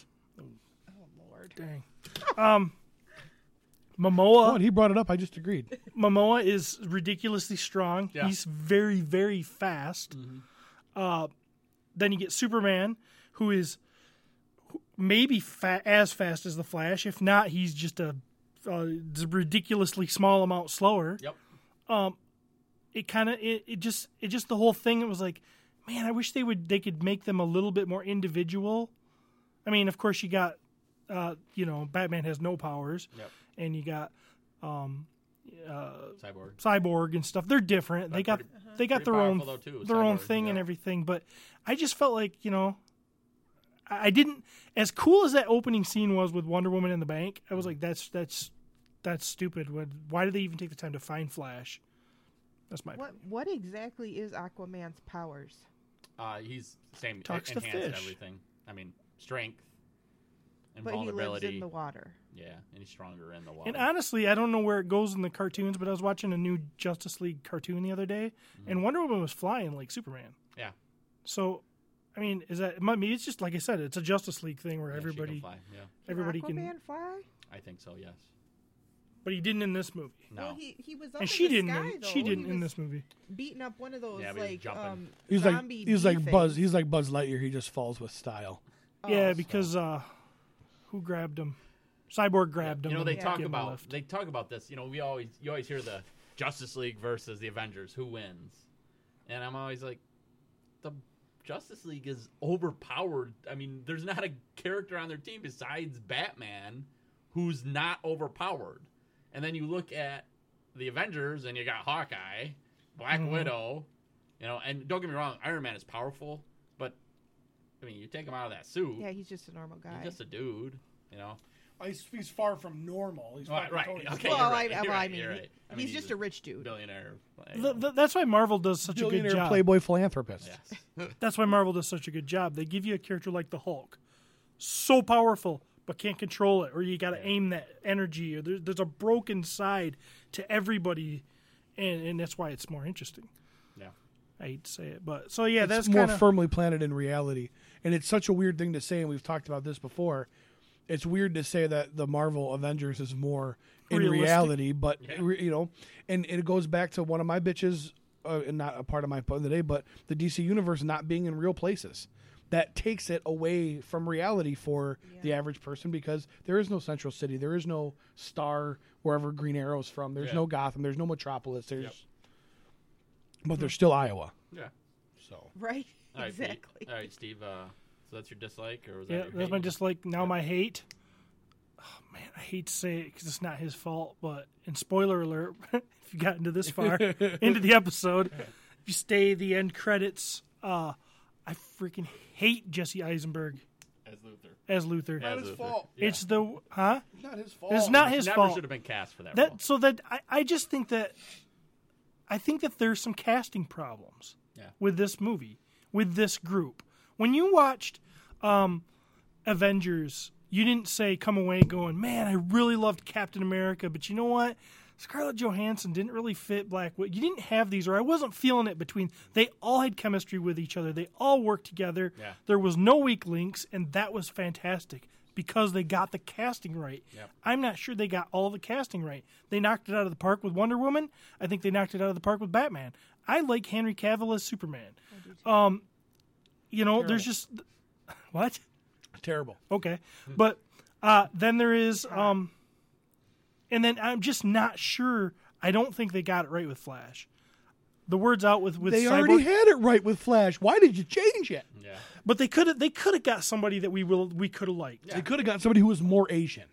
Dang. Um, Oh, Momoa. and he brought it up. I just agreed. Momoa is ridiculously strong. Yeah. He's very, very fast. Uh, then you get Superman, who is who- maybe fa- as fast as the Flash. If not, he's just a, a ridiculously small amount slower. Yep. It kind of it, it just it just the whole thing. It was like, man, I wish they would they could make them a little bit more individual. I mean, of course, you got uh, you know, Batman has no powers. Yep. And you got um, uh, Cyborg. Cyborg and stuff. They're different. They got pretty- they got pretty their own powerful, though, too, their own Cyborg, thing and yeah. everything. But I just felt like, you know, I I didn't as cool as that opening scene was with Wonder Woman in the bank. I was like, that's that's that's stupid. What- Why did they even take the time to find Flash? That's my What What exactly is Aquaman's powers? Uh, he's same Talks to enhanced fish. everything. I mean, strength and But he lives vulnerability. in the water. Yeah, and he's stronger in the water. And honestly, I don't know where it goes in the cartoons, but I was watching a new Justice League cartoon the other day, and Wonder Woman was flying like Superman. yeah, So, I mean, is that? Maybe it's just like I said, it's a Justice League thing where yeah, she can everybody, fly. Yeah, everybody can can. Aquaman fly? I think so. Yes. But he didn't in this movie, No. Well, he he was up and in she the didn't. sky, in, though. she didn't He in was this movie. beating up one of those Yeah, but he was like jumping. um He's like zombie he's bee like Buzz. things. He's like Buzz Lightyear. He just falls with style. Yeah, Oh, because uh, who grabbed him? Cyborg grabbed him. You know, they and talk gave him a about lift. they talk about this. You know, we always you always hear the Justice League versus the Avengers. Who wins? And I'm always like, the Justice League is overpowered. I mean, there's not a character on their team besides Batman who's not overpowered. And then you look at the Avengers, and you got Hawkeye, Black Mhm. Widow, You know, and don't get me wrong, Iron Man is powerful, but I mean, you take him out of that suit, Yeah, he's just a normal guy. he's just a dude. You know, He's, he's far from normal. He's right? fucking right. Tony Okay, well, you're right. I, you're well, right, I mean, you're he- right. I mean, he's just a rich dude. billionaire. The, the, that's why Marvel does such a good Billionaire job. Playboy philanthropist. Yes. That's why Marvel does such a good job. They give you a character like the Hulk, so powerful but can't control it, or you got to aim that energy, or there, there's a broken side to everybody, and, and that's why it's more interesting. Yeah. I hate to say it, but so yeah, It's that's more kind of firmly planted in reality. And it's such a weird thing to say, and we've talked about this before. It's weird to say that the Marvel Avengers is more in Realistic. reality, but, re- you know, and it goes back to one of my bitches, uh, and not a part of my point of the day, but the D C Universe not being in real places. That takes it away from reality for the average person because there is no Central City. There is no Star wherever Green Arrow's from. There's Yeah. no Gotham. There's no Metropolis. There's, Yep. But there's still Iowa. Yeah. So Right? All right, Pete. Exactly. All right, Steve. Uh, so that's your dislike, or was yeah. that your That's my hate? dislike. Now my hate. Oh man, I hate to say it because it's not his fault, but in spoiler alert, if you got into this far into the episode, if you stay the end credits, uh, I freaking hate Jesse Eisenberg As Luther. as Luther. As his Luther. fault. Yeah. It's the huh? not his fault. It's not He his never fault. should have been cast for that, role. That so that I, I just think that I think that there's some casting problems Yeah. with this movie, with this group. When you watched um, Avengers, you didn't say come away going, man, I really loved Captain America, but you know what? Scarlett Johansson didn't really fit Black Widow. You didn't have these, or I wasn't feeling it between. They all had chemistry with each other. They all worked together. Yeah. There was no weak links, and that was fantastic because they got the casting right. Yep. I'm not sure they got all the casting right. They knocked it out of the park with Wonder Woman. I think they knocked it out of the park with Batman. I like Henry Cavill as Superman. Um, you know, there's just what? Terrible. Okay, but uh, then there is, um, and then I'm just not sure. I don't think they got it right with Flash. The word's out with with They Cyborg, already had it right with Flash. Why did you change it? Yeah. but they could have they could have got somebody that we will we could have liked. They could have gotten somebody who was more Asian.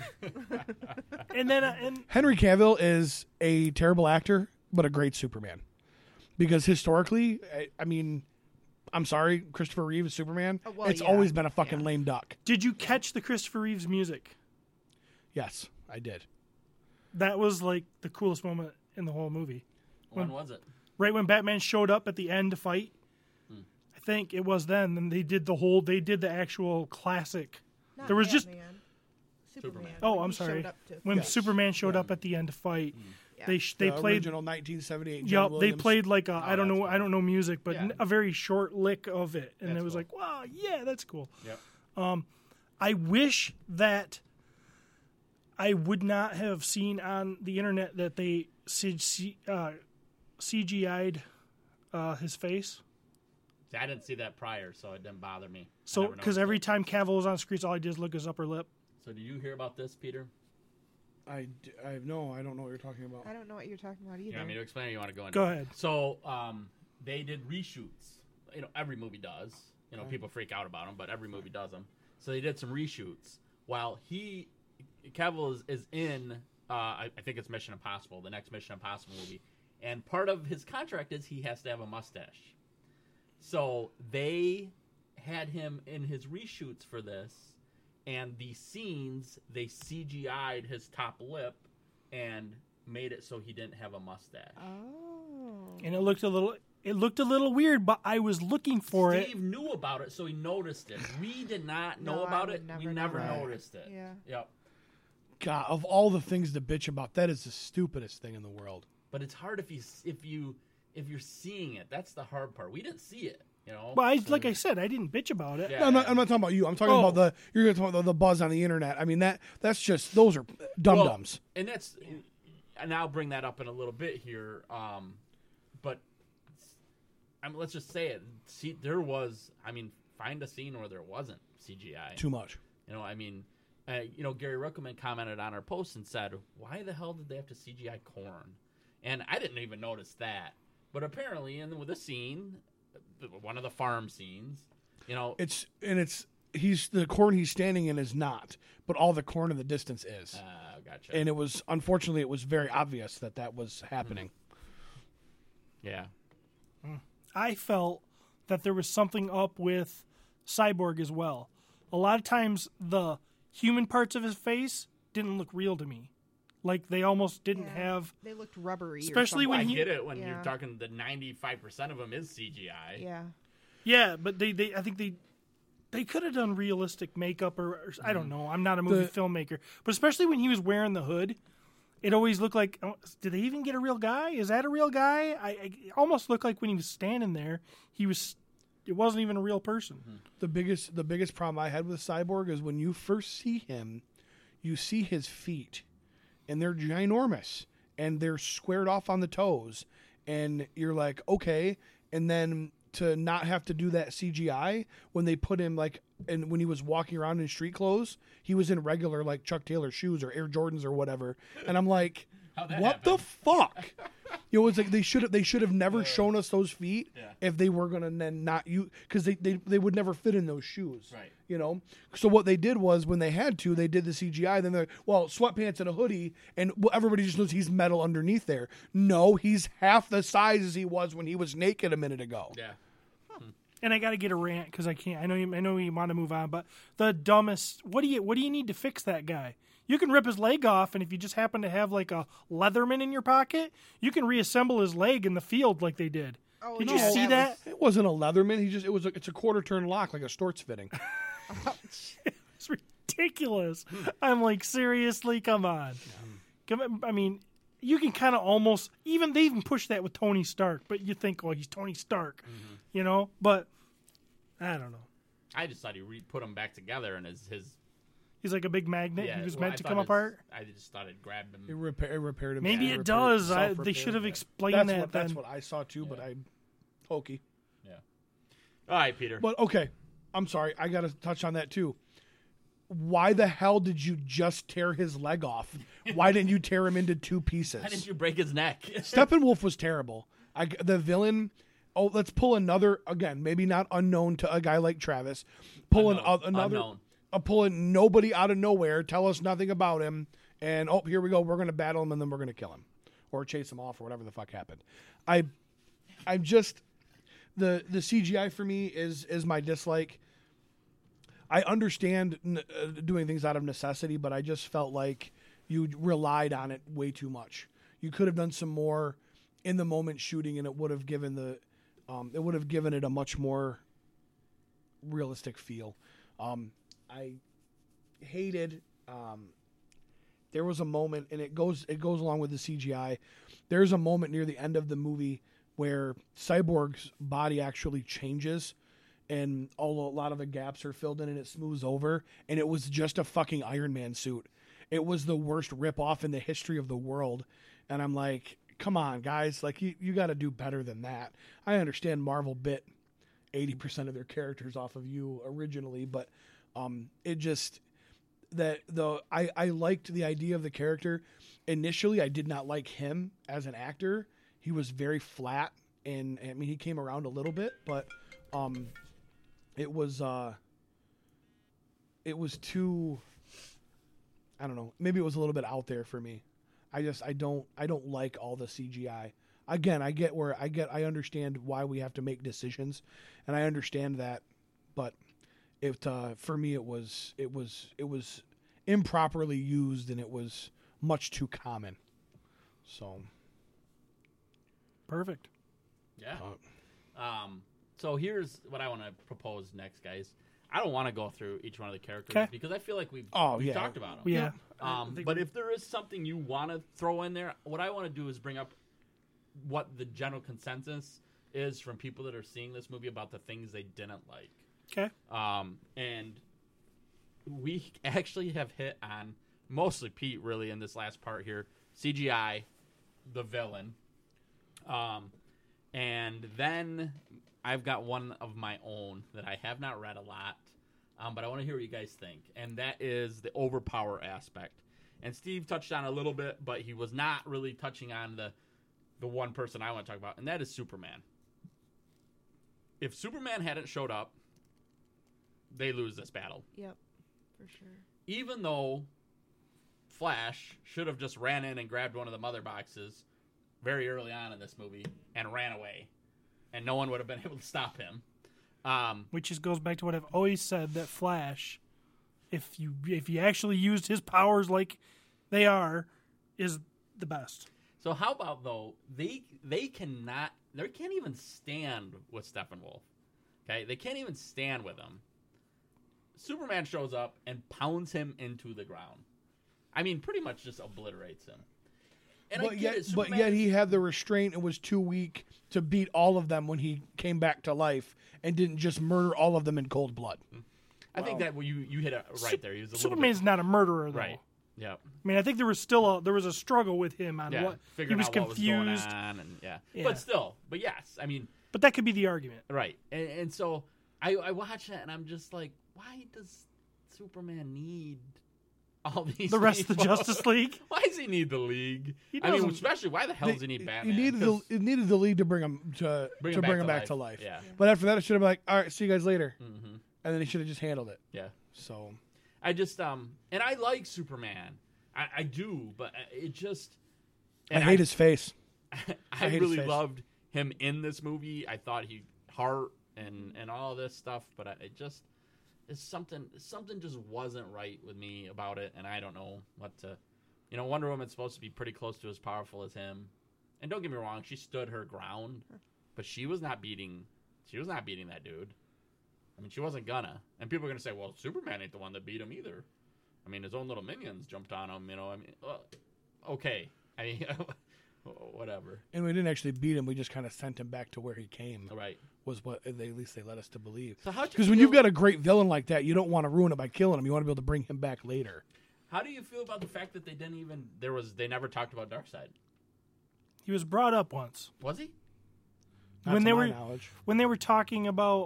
And then uh, and Henry Cavill is a terrible actor, but a great Superman. Because historically, I, I mean, I'm sorry, Christopher Reeve is Superman. Oh, well, it's yeah. always been a fucking lame duck. did you catch the Christopher Reeves music? Yes, I did. That was like the coolest moment in the whole movie. When was it? Right when Batman showed up at the end to fight. I think it was then. And they did the whole. They did the actual classic. Not There was just- Batman. Superman. Oh, when I'm he sorry. showed up to- When Yes. Superman showed up at the end to fight, Yeah. they sh- they the played. original nineteen seventy-eight. Yep, John they Williams. played like a, I don't that's know, I don't know music, but Yeah. n- a very short lick of it, and That's it was cool. like, wow, yeah, that's cool. Yep. I wish that I would not have seen on the internet that they C- C- uh, C G I'd uh, his face. See, I didn't see that prior, so it didn't bother me. I So, never because noticed every it. time Cavill was on screen, all I did is look his upper lip. So, did you hear about this, Peter? I, d- I no, I don't know what you're talking about. I don't know what you're talking about either. You want me to explain, or you want to go into Go it? ahead. So, um, they did reshoots. You know, every movie does. You know, people freak out about them, but every movie does them. So they did some reshoots. While he, Cavill is, is in, uh, I, I think it's Mission Impossible, the next Mission Impossible movie. And part of his contract is he has to have a mustache. So they had him in his reshoots for this, and the scenes, they C G I'd his top lip and made it so he didn't have a mustache. Oh. And it looked a little, it looked a little weird, but I was looking for it. Steve knew about it, so he noticed it. We did not know No, I about would it. We never never know. noticed it. Yeah. Yep. God, of all the things to bitch about, that is the stupidest thing in the world. But it's hard if you if you if you're seeing it. That's the hard part. We didn't see it. You know. But I, So- like I said, I didn't bitch about it. Yeah. No, I'm not, I'm not talking about you. I'm talking Oh. about the you're going to talk about the, the buzz on the internet. I mean that that's just those are dum Well, dums. and that's and I'll bring that up in a little bit here. Um, but I mean, let's just say it. See, there was. I mean, find a scene where there wasn't C G I. Too much. You know, I mean, uh, you know, Gary Ruckelman commented on our post and said, "Why the hell did they have to C G I corn?" And I didn't even notice that. But apparently, in with the scene, one of the farm scenes, you know, It's and it's he's the corn he's standing in is not, but all the corn in the distance is. uh, gotcha. And it was unfortunately it was very obvious that that was happening. yeah. I felt that there was something up with Cyborg as well. A lot of times the human parts of his face didn't look real to me. Like they almost didn't Yeah, have. They looked rubbery. Especially or when I something. he- get it when Yeah. you're talking the ninety-five percent of them is C G I. Yeah. Yeah, but they, they I think they they could have done realistic makeup or, or I don't know. I'm not a movie The- filmmaker, but especially when he was wearing the hood, it always looked like. Oh, did they even get a real guy? Is that a real guy? I, I it almost looked like when he was standing there, he was. It wasn't even a real person. The biggest the biggest problem I had with Cyborg is when you first see him, you see his feet, and they're ginormous, and they're squared off on the toes, and you're like, okay, and then to not have to do that C G I when they put him like, and when he was walking around in street clothes, he was in regular like Chuck Taylor shoes or Air Jordans or whatever, and I'm like, How'd that what the happen? fuck? You know, it's like they should have they should have never shown us those feet Yeah. if they were gonna then not you because they, they they would never fit in those shoes. Right. You know. So what they did was when they had to, they did the C G I. Then they're well, sweatpants and a hoodie, and well, everybody just knows he's metal underneath there. No, he's half the size as he was when he was naked a minute ago. Yeah. And I got to get a rant because I can't. I know you. I know you want to move on, but the dumbest. What do you? What do you need to fix that guy? You can rip his leg off, and if you just happen to have like a Leatherman in your pocket, you can reassemble his leg in the field like they did. Oh, Did no, you see that that? It wasn't a Leatherman. He just it was a, it's a quarter turn lock like a Stort's fitting. It's ridiculous. I'm like, seriously, come on. Come on. I mean, you can kind of almost even they even push that with Tony Stark, but you think, well, he's Tony Stark, you know. But I don't know. I just thought he re- put them back together and his his. He's like a big magnet. Yeah, he was well, meant I to thought come his- apart. I just thought it grabbed him. It, repair, it repaired him. Maybe yeah, it repaired- does. I, they self-repaired. should have Yeah. explained That's that. what that's then. what I saw too, but Yeah. I hokey. Yeah. All right, Peter. But okay, I'm sorry. I got to touch on that too. Why the hell did you just tear his leg off? Why didn't you tear him into two pieces? Why didn't you break his neck? Steppenwolf was terrible. I, the villain. Oh, let's pull another again. Maybe not unknown to a guy like Travis. Pull an, Unknown. uh, another. Unknown. Uh, pulling nobody out of nowhere. Tell us nothing about him, and oh, here we go. We're gonna battle him, and then we're gonna kill him, or chase him off, or whatever the fuck happened. I, I'm just the the C G I for me is is my dislike. I understand n- uh, doing things out of necessity, but I just felt like you relied on it way too much. You could have done some more in the moment shooting, and it would have given the, um, it would have given it a much more realistic feel. Um, I hated. Um, there was a moment, and it goes it goes along with the C G I. There's a moment near the end of the movie where Cyborg's body actually changes, and all a lot of the gaps are filled in, and it smooths over, and it was just a fucking Iron Man suit. It was the worst ripoff in the history of the world, and I'm like, come on, guys, like you you got to do better than that. I understand Marvel bit eighty percent of their characters off of you originally, but um, it just that the I I liked the idea of the character. Initially, I did not like him as an actor. He was very flat, and I mean he came around a little bit, but um, it was uh, it was too. I don't know. Maybe it was a little bit out there for me. I just I don't I don't like all the C G I. Again, I get where I get I understand why we have to make decisions, and I understand that, but it uh, for me it was it was it was improperly used, and it was much too common. So Perfect. Yeah. Um, so here's what I want to propose next, guys. I don't want to go through each one of the characters 'Kay. because I feel like we've, Oh, we've yeah. talked about them. Yeah. Um, I think but we- if there is something you want to throw in there, what I want to do is bring up what the general consensus is from people that are seeing this movie about the things they didn't like. Okay. Um, and we actually have hit on, mostly Pete really in this last part here, C G I, the villain. Um, and then I've got one of my own that I have not read a lot, um, but I want to hear what you guys think. And that is the overpower aspect. And Steve touched on it a little bit, but he was not really touching on the the one person I want to talk about, and that is Superman. If Superman hadn't showed up, they lose this battle. Yep, for sure. Even though Flash should have just ran in and grabbed one of the mother boxes very early on in this movie and ran away. and no one would have been able to stop him. Um, Which just goes back to what I've always said, that Flash, if you if you actually used his powers like they are, is the best. so how about though they they cannot they can't even stand with Steppenwolf. Okay, they can't even stand with him. Superman shows up and pounds him into the ground. I mean, pretty much just obliterates him. And I But get yet, it, but Superman yet is- he had the restraint and was too weak to beat all of them when he came back to life and didn't just murder all of them in cold blood. I think that you you hit it right there. He was a little Superman's bit, not a murderer, though. right. Yep. I mean, I think there was still a there was a struggle with him on Yeah. what he Figuring was out what was going confused, on, and yeah. Yeah. But still, but yes, I mean, but that could be the argument. right. And, and so I I watch that and I'm just like, why does Superman need all these The rest of the people? Justice League. Why does he need the League? He I mean, doesn't- especially why the hell does he need Batman? It needed the 'Cause- it needed the league to bring him to Bring to him back bring him to back life. to life. Yeah. But after that, it should have been like, all right, see you guys later, Mhm. and then he should have just handled it. Yeah. So I just um and I like Superman. I, I do, but it just I and hate his face. I, hate his really face. loved him in this movie. I thought he heart and and all this stuff, but I, it just is something something just wasn't right with me about it, and I don't know what to. You know, Wonder Woman's supposed to be pretty close to as powerful as him, and don't get me wrong, she stood her ground, but she was not beating. She was not beating that dude. I mean, she wasn't gonna. And people are gonna say, "Well, Superman ain't the one that beat him either." I mean, his own little minions jumped on him. You know, I mean, well, okay. I mean, whatever. And we didn't actually beat him. We just kind of sent him back to where he came. Right. Was what they, at least they led us to believe. So how'd you Because when feel- you've got a great villain like that, you don't want to ruin it by killing him. You want to be able to bring him back later. How do you feel about the fact that they didn't even there was they never talked about Darkseid? He was brought up once Was he? Not when to they my were knowledge. when they were talking about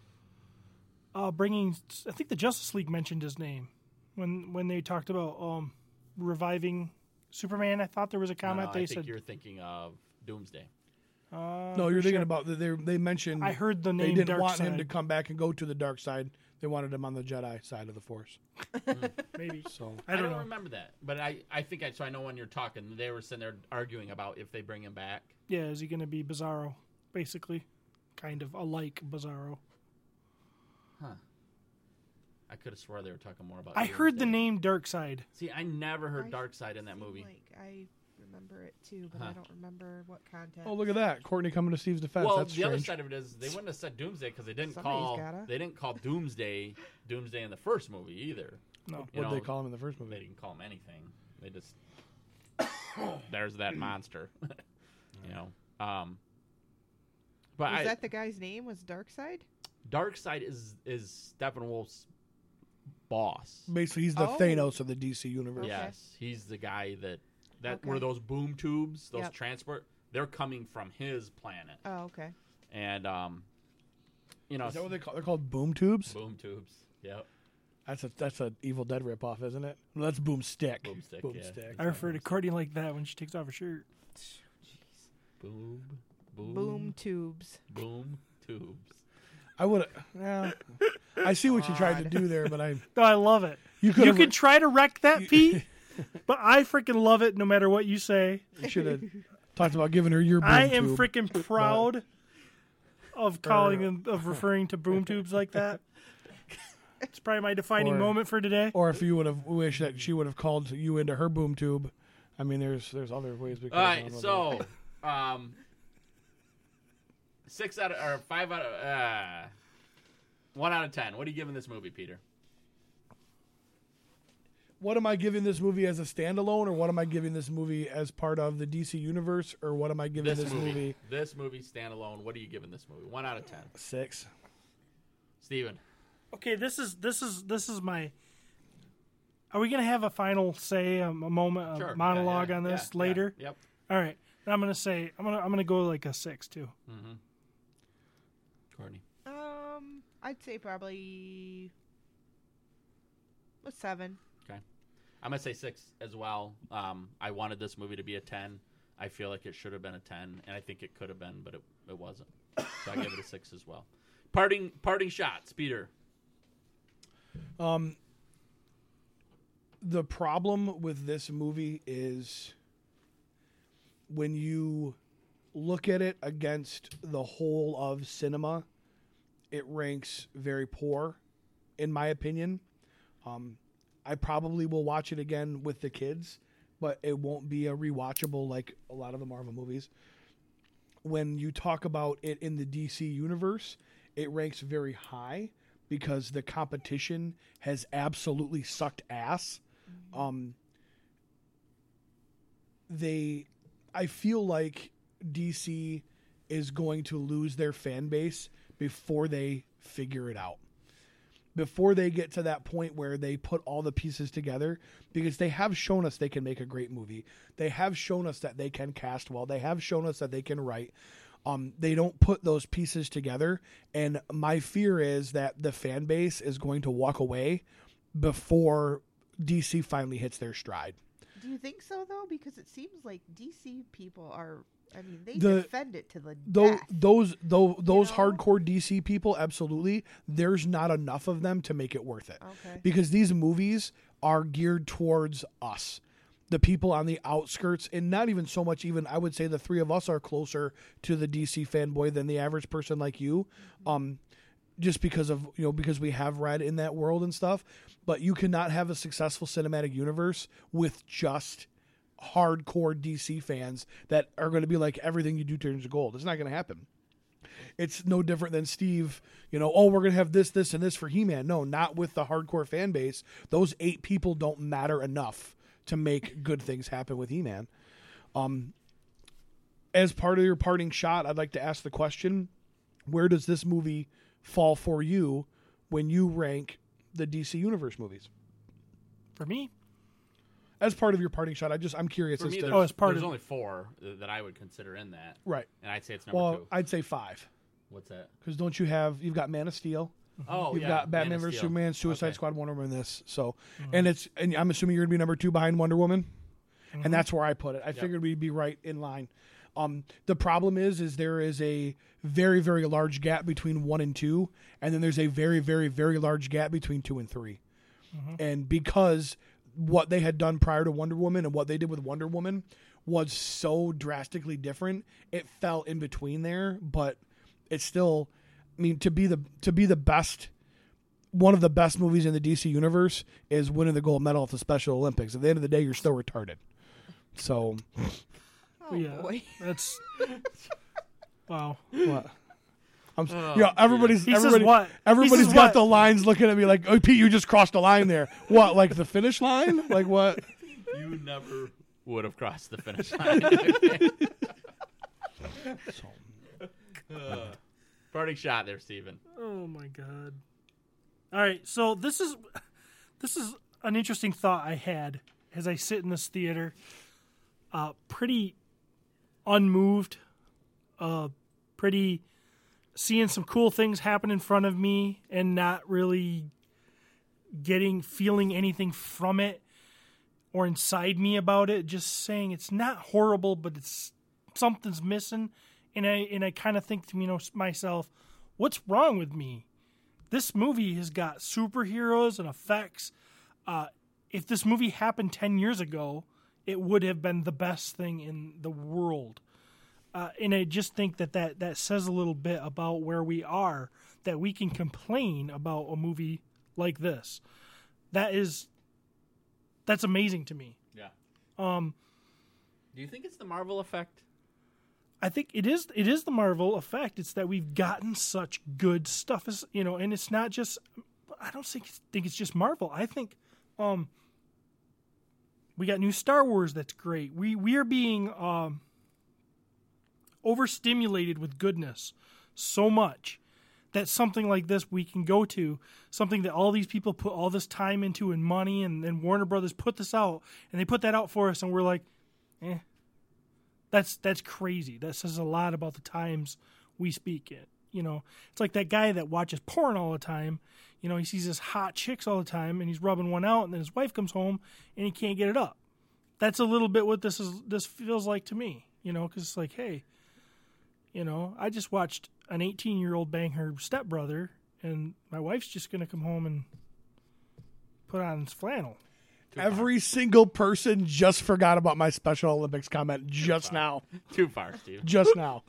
uh, bringing. I think the Justice League mentioned his name when when they talked about um, reviving Superman. I thought there was a No, comment no, they I think said. you're thinking of Doomsday. Uh, No, you're for thinking sure. about that. They they mentioned. I heard the They name didn't want him Darkseid. to come back and go to the dark side. They wanted him on the Jedi side of the Force. Maybe. So I don't know. remember that, but I, I think I so I know when you're talking, they were sitting there arguing about if they bring him back. Yeah, is he going to be Bizarro? Basically, kind of alike Bizarro. Huh. I could have swore they were talking more about. I heard the Doomsday. name Darkseid. See, I never heard I Darkseid in that feel movie. Like I remember it too, but Huh. I don't remember what content. oh, look at that, Courtney coming to Steve's defense. Well, That's the other strange. side of it is they wouldn't have said Doomsday because they didn't Somebody's call gotta. they didn't call Doomsday Doomsday in the first movie either. No. You What know, did they call him in the first They movie? didn't call him anything. They just there's that monster, you know. Um, but Was I, that the guy's name? Was Darkseid? Darkseid is is Steppenwolf's boss. Basically, he's the Oh. Thanos of the D C universe. Okay. Yes, he's the guy that that Okay. where those boom tubes, those Yep. transport, they're coming from his planet, Oh, okay. and um, you know, Is that what they call? They're called boom tubes. boom tubes. Yep. That's a that's a Evil Dead ripoff, isn't it? No, that's boomstick. Boomstick, Boomstick. yeah. I refer to Courtney like that when she takes off her shirt. Boom, boom, Boom tubes. boom tubes. I would. Yeah, I see what you tried to do there, but I No, I love it. You You, could've- could try to wreck that, Pete, but I freaking love it no matter what you say. should have talked about giving her your boom I am tube. freaking proud of calling them, of referring to boom tubes like that. It's probably my defining Or- moment for today. Or if you would have wished that she would have called you into her boom tube. I mean, there's there's other ways we could. All have right, gone with so um, six out of or five out of uh, one out of ten. What are you giving this movie, Peter? that. What am I giving this movie as a standalone, or what am I giving this movie as part of the D C universe, or what am I giving This, this, movie, movie? this movie standalone. What are you giving this movie? One out of ten. Six. Steven. Okay, this is this is this is my. Are we gonna have a final say, a, a moment, a Sure. monologue Yeah, yeah, on this yeah, later? Yeah. Yep. All right, then I'm gonna say I'm gonna I'm gonna go like a six too. Mm-hmm. Courtney. Um, I'd say probably a seven. Okay. I'm gonna say six as well. Um, I wanted this movie to be a ten. I feel like it should have been a ten, and I think it could have been, but it, it wasn't. So I give it a six as well. Parting parting shots, Peter. Um, the problem with this movie is when you look at it against the whole of cinema, it ranks very poor, in my opinion. Um, I probably will watch it again with the kids, but it won't be a rewatchable like a lot of the Marvel movies. When you talk about it in the D C universe, it ranks very high because the competition has absolutely sucked ass. Mm-hmm. Um, they, I feel like D C is going to lose their fan base before they figure it out. Before they get to that point where they put all the pieces together, because they have shown us they can make a great movie. They have shown us that they can cast well. They have shown us that they can write. Um, they don't put those pieces together. And my fear is that the fan base is going to walk away before D C finally hits their stride. Do you think so, though? Because it seems like D C people are... I mean, they The- defend it to the Those death. those those, those know? hardcore D C people, absolutely. There's not enough of them to make it worth it. Okay. Because these movies are geared towards us, the people on the outskirts, and not even so much. Even I would say the three of us are closer to the D C fanboy than the average person like you, um, just because of you know because we have read in that world and stuff. But you cannot have a successful cinematic universe with just hardcore D C fans that are going to be like everything you do turns to gold. It's not going to happen. It's no different than Steve, you know, oh, we're going to have this, this, and this for He-Man. No, not with the hardcore fan base. Those eight people don't matter enough to make good things happen with He-Man. Um, as part of your parting shot, I'd like to ask the question, where does this movie fall for you when you rank the D C Universe movies? For me, As part of your parting shot, I just I'm curious For as me, to there's, Oh, as part there's of- only four that I would consider in that. right. And I'd say it's number Well, two. I'd say five What's that? because don't you have you've got Man of Steel, Oh, you've yeah. got Batman Man of versus Steel. Superman, Suicide Okay. Squad, Wonder Woman, this so and it's and I'm assuming you're gonna be number two behind Wonder Woman, and that's where I put it. I figured we'd be right in line. Um, the problem is, is there is a very very large gap between one and two, and then there's a very very very large gap between two and three, and because what they had done prior to Wonder Woman and what they did with Wonder Woman was so drastically different, it fell in between there, but it's still, I mean, to be the to be the best, one of the best movies in the D C universe is winning the gold medal at the Special Olympics. At the end of the day, you're still retarded. So, Oh, yeah, boy. that's wow. what? I'm, s Oh, you know, everybody's He says everybody, what? He everybody's says got what? the lines looking at me like, oh, Pete, you just crossed a line there. What, like the finish line? Like what? You never would have crossed the finish line. Okay. Uh, parting shot there, Steven. Oh my god. All right, so this is this is an interesting thought I had as I sit in this theater, uh, pretty unmoved, uh, pretty seeing some cool things happen in front of me and not really getting feeling anything from it or inside me about it. Just saying it's not horrible, but it's something's missing. And I and I kind of think to you know myself, what's wrong with me? This movie has got superheroes and effects. Uh, if this movie happened ten years ago, it would have been the best thing in the world. Uh, and I just think that, that that says a little bit about where we are, that we can complain about a movie like this. That is, that's amazing to me. Yeah. Um, Do you think it's the Marvel effect? I think it is. It is the Marvel effect. It's that we've gotten such good stuff, as you know, and it's not just. I don't think think it's just Marvel. I think, um, we got new Star Wars. That's great. We we are being um, overstimulated with goodness so much that something like this we can go to, something that all these people put all this time into and money, and then Warner Brothers put this out, and they put that out for us, and we're like, eh. That's that's crazy. That says a lot about the times we speak in. You know, it's like that guy that watches porn all the time. You know, he sees this hot chicks all the time, and he's rubbing one out, and then his wife comes home, and he can't get it up. That's a little bit what this is. This feels like to me. You know, because it's like, hey, you know, I just watched an eighteen-year-old bang her stepbrother, and my wife's just gonna come home and put on flannel. To Every single person just forgot about my Special Olympics comment just now. Too far, Steve. Just now.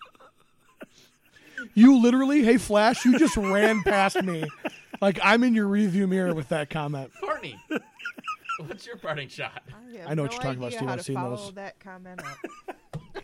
You literally, hey Flash, you just ran past me like I'm in your review mirror with that comment. Courtney, what's your parting shot? I, have I know no what you're talking about, idea Steve. how I've to seen follow those. that comment up.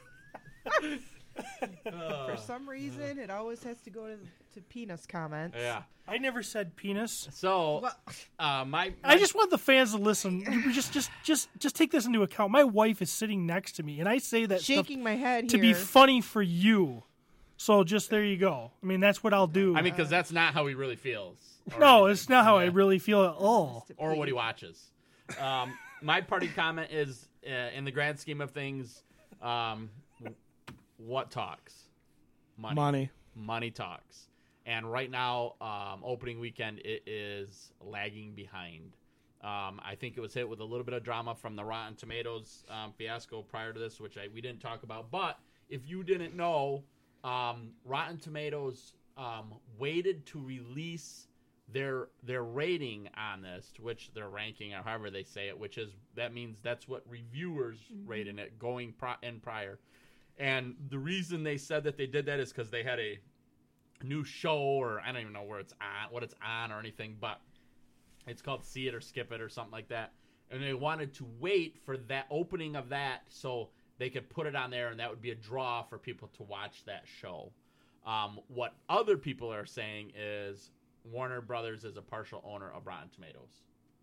For some reason, it always has to go to, to penis comments. Yeah. I never said penis. So, Well- uh, my, my I just want the fans to listen. You Just, just, just, just take this into account. My wife is sitting next to me, and I say that stuff Shaking my head to here. be funny for you. So just there you go. I mean, that's what I'll do. I mean, because that's not how he really feels. Or no, anything. it's not how I Yeah. really feel at all. Or what he watches. Um, my parting comment is, uh, in the grand scheme of things, um, what talks? Money. Money. Money talks. And right now, um, opening weekend, it is lagging behind. Um, I think it was hit with a little bit of drama from the Rotten Tomatoes um, fiasco prior to this, which I, we didn't talk about. But if you didn't know, um, Rotten Tomatoes um, waited to release their their rating on this, which their ranking or however they say it, which is that means that's what reviewers mm-hmm. rated it going pri- in prior. And the reason they said that they did that is because they had a new show, or I don't even know where it's on, what it's on or anything, but it's called See It or Skip It or something like that. And they wanted to wait for that opening of that so they could put it on there, and that would be a draw for people to watch that show. Um, what other people are saying is Warner Brothers is a partial owner of Rotten Tomatoes.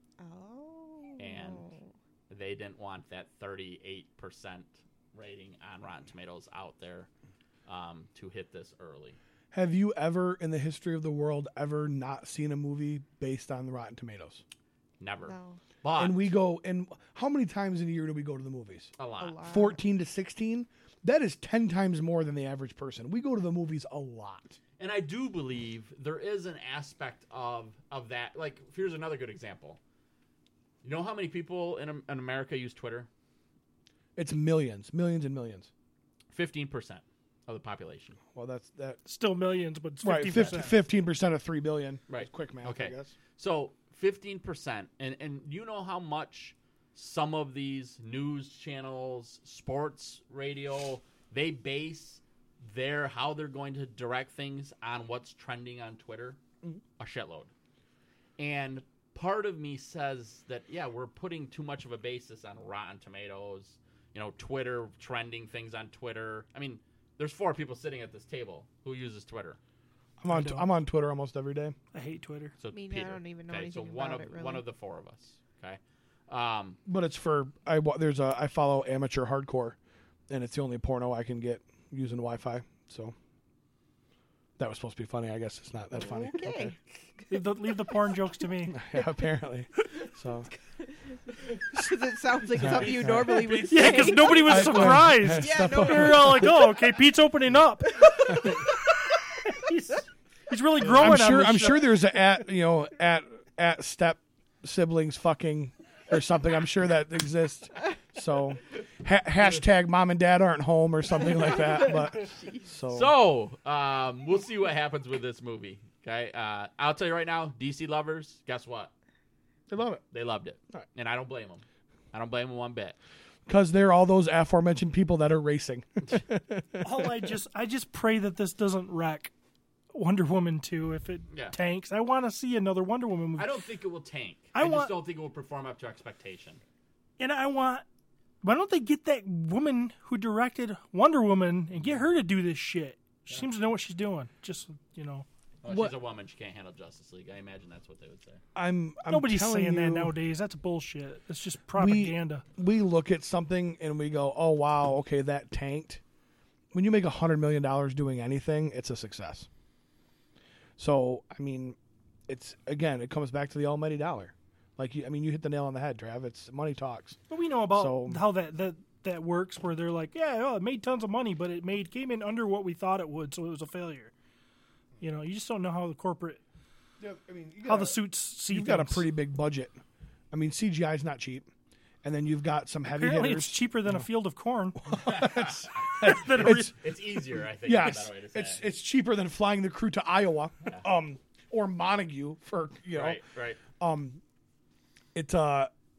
Oh. And they didn't want that thirty-eight percent rating on Rotten Tomatoes out there um, to hit this early. Have you ever, in the history of the world, ever not seen a movie based on the Rotten Tomatoes? Never. No. But And we go, and how many times in a year do we go to the movies? a lot. A lot. fourteen to sixteen? That is ten times more than the average person. We go to the movies a lot. And I do believe there is an aspect of of that. Like, here's another good example. You know how many people in, in America use Twitter? It's millions, millions and millions. fifteen percent of the population. Well, that's that. Still millions, but it's Right, fifty percent. fifteen percent of three billion. Right. That's quick math, Okay. I guess. So fifteen percent. And, and you know how much some of these news channels, sports radio, they base their how they're going to direct things on what's trending on Twitter? Mm-hmm. A shitload. And part of me says that, yeah, we're putting too much of a basis on Rotten Tomatoes, you know, Twitter, trending things on Twitter. I mean, there's four people sitting at this table who uses Twitter. I'm on. don't. I'm on Twitter almost every day. I hate Twitter. So Me, I Peter. don't even know okay, anything so one about of it, really. one of the four of us. Okay. Um, But it's for I. wa- There's a. I follow amateur hardcore, and it's the only porno I can get using Wi-Fi. So that was supposed to be funny. I guess it's not that funny. Okay. Leave the, leave the porn jokes to me. Yeah, apparently. So Because it sounds like something you normally would say. Yeah, because nobody was I- surprised. Yeah, Step no. up. We were all like, "Oh, okay, Pete's opening up." he's, he's really growing. I'm on sure. this I'm show. sure there's a at you know at at step siblings fucking or something. I'm sure that exists. So ha- hashtag mom and dad aren't home or something like that. But so, so um, we'll see what happens with this movie. Okay. Uh, I'll tell you right now, D C lovers, guess what? they love it They loved it, Right. and I don't blame them. I don't blame them one bit. because they're all those aforementioned people that are racing. All I just, I just pray that this doesn't wreck Wonder Woman two if it Yeah. tanks. I want to see another Wonder Woman movie, I don't think it will tank. I I, want- just don't think it will perform up to expectation. and I want. Why don't they get that woman who directed Wonder Woman and get her to do this shit? She seems to know what she's doing. Just you know, Well, What- she's a woman; she can't handle Justice League. I imagine that's what they would say. I'm. I'm nobody's telling saying you, that nowadays. That's bullshit. It's just propaganda. We look at something and we go, "Oh wow, okay, that tanked." When you make a hundred million dollars doing anything, it's a success. So I mean, it's again, it comes back to the almighty dollar. Like you, I mean, you hit the nail on the head, Trav. It's money talks. But we know about So- how that, that that works, where they're like, yeah, oh, it made tons of money, but it made came in under what we thought it would, so it was a failure. You know, you just don't know how the corporate, Yeah, I mean, how the suits see you've things. got a pretty big budget. I mean, C G I is not cheap, and then you've got some heavy Apparently, hitters. it's cheaper than a field of corn. It's- Than a re- it's- It's easier, I think. yes, is a better way to say it's it. it's cheaper than flying the crew to Iowa, um, or Montague for you know. right, right. Um, it uh,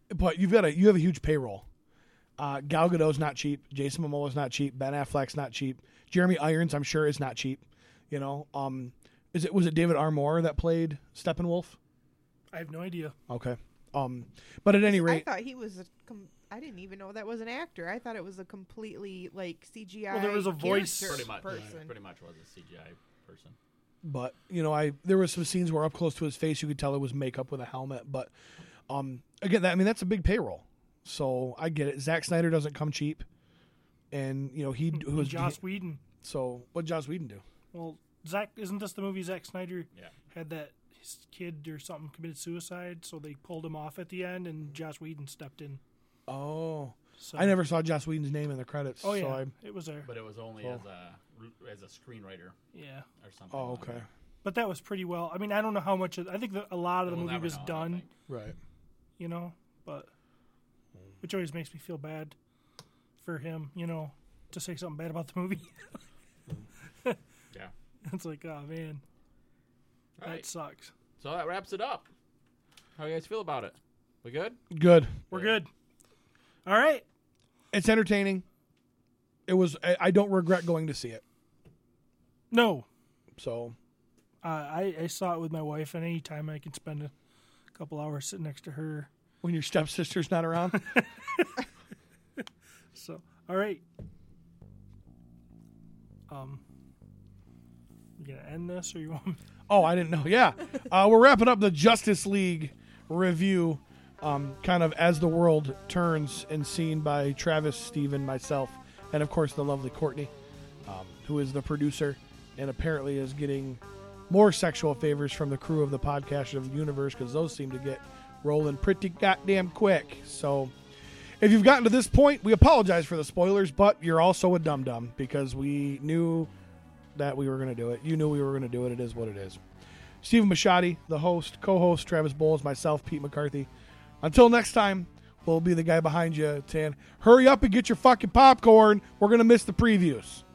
but you've got a you have a huge payroll. Uh, Gal Gadot's not cheap. Jason Momoa's not cheap. Ben Affleck's not cheap. Jeremy Irons, I'm sure, is not cheap. You know, um, is it was it David Armour that played Steppenwolf? I have no idea. Okay, um, but at any rate, I thought he was a. Com- I didn't even know that was an actor. I thought it was a completely like C G I. Well, there was a voice- character Pretty much, person. pretty much was a C G I person. but you know, I there were some scenes where up close to his face, you could tell it was makeup with a helmet. But um, again, that, I mean, that's a big payroll, so I get it. Zack Snyder doesn't come cheap, and you know he who was Joss Whedon. So what did Joss Whedon do? Well, Zack, isn't this the movie Zack Snyder Yeah. had that his kid or something committed suicide, so they pulled him off at the end, and Joss Whedon stepped in. Oh, So I never saw Joss Whedon's name in the credits. Oh yeah, so I, it was there. But it was only Oh. as a as a screenwriter Yeah, or something. oh like okay, that. but that was pretty well. I mean, I don't know how much. Of, I think that a lot of the We'll movie never was know, I don't done. think. right. You know, but which always makes me feel bad for him. You know, to say something bad about the movie. Yeah. It's like, oh man, All that right. sucks. So that wraps it up. How do you guys feel about it? We good? Good. We're good. All right. It's entertaining. It was. I, I don't regret going to see it. No, So uh, I I saw it with my wife, and any time I can spend a couple hours sitting next to her. when your stepsister's not around, So, all right. Um, you gonna end this, or you want? Me? oh, I didn't know. Yeah, uh, we're wrapping up the Justice League review, um, kind of as the world turns, and seen by Travis, Steven, myself, and of course the lovely Courtney, um, who is the producer, and apparently is getting more sexual favors from the crew of the podcast of the universe, because those seem to get rolling pretty goddamn quick. So if you've gotten to this point, we apologize for the spoilers, but you're also a dum-dum, because we knew that we were going to do it. You knew we were going to do it. It is what it is. Stephen Machadi, the host, co-host, Travis Bowles, myself, Pete McCarthy. Until next time, we'll be the guy behind you saying, hurry up and get your fucking popcorn. We're going to miss the previews.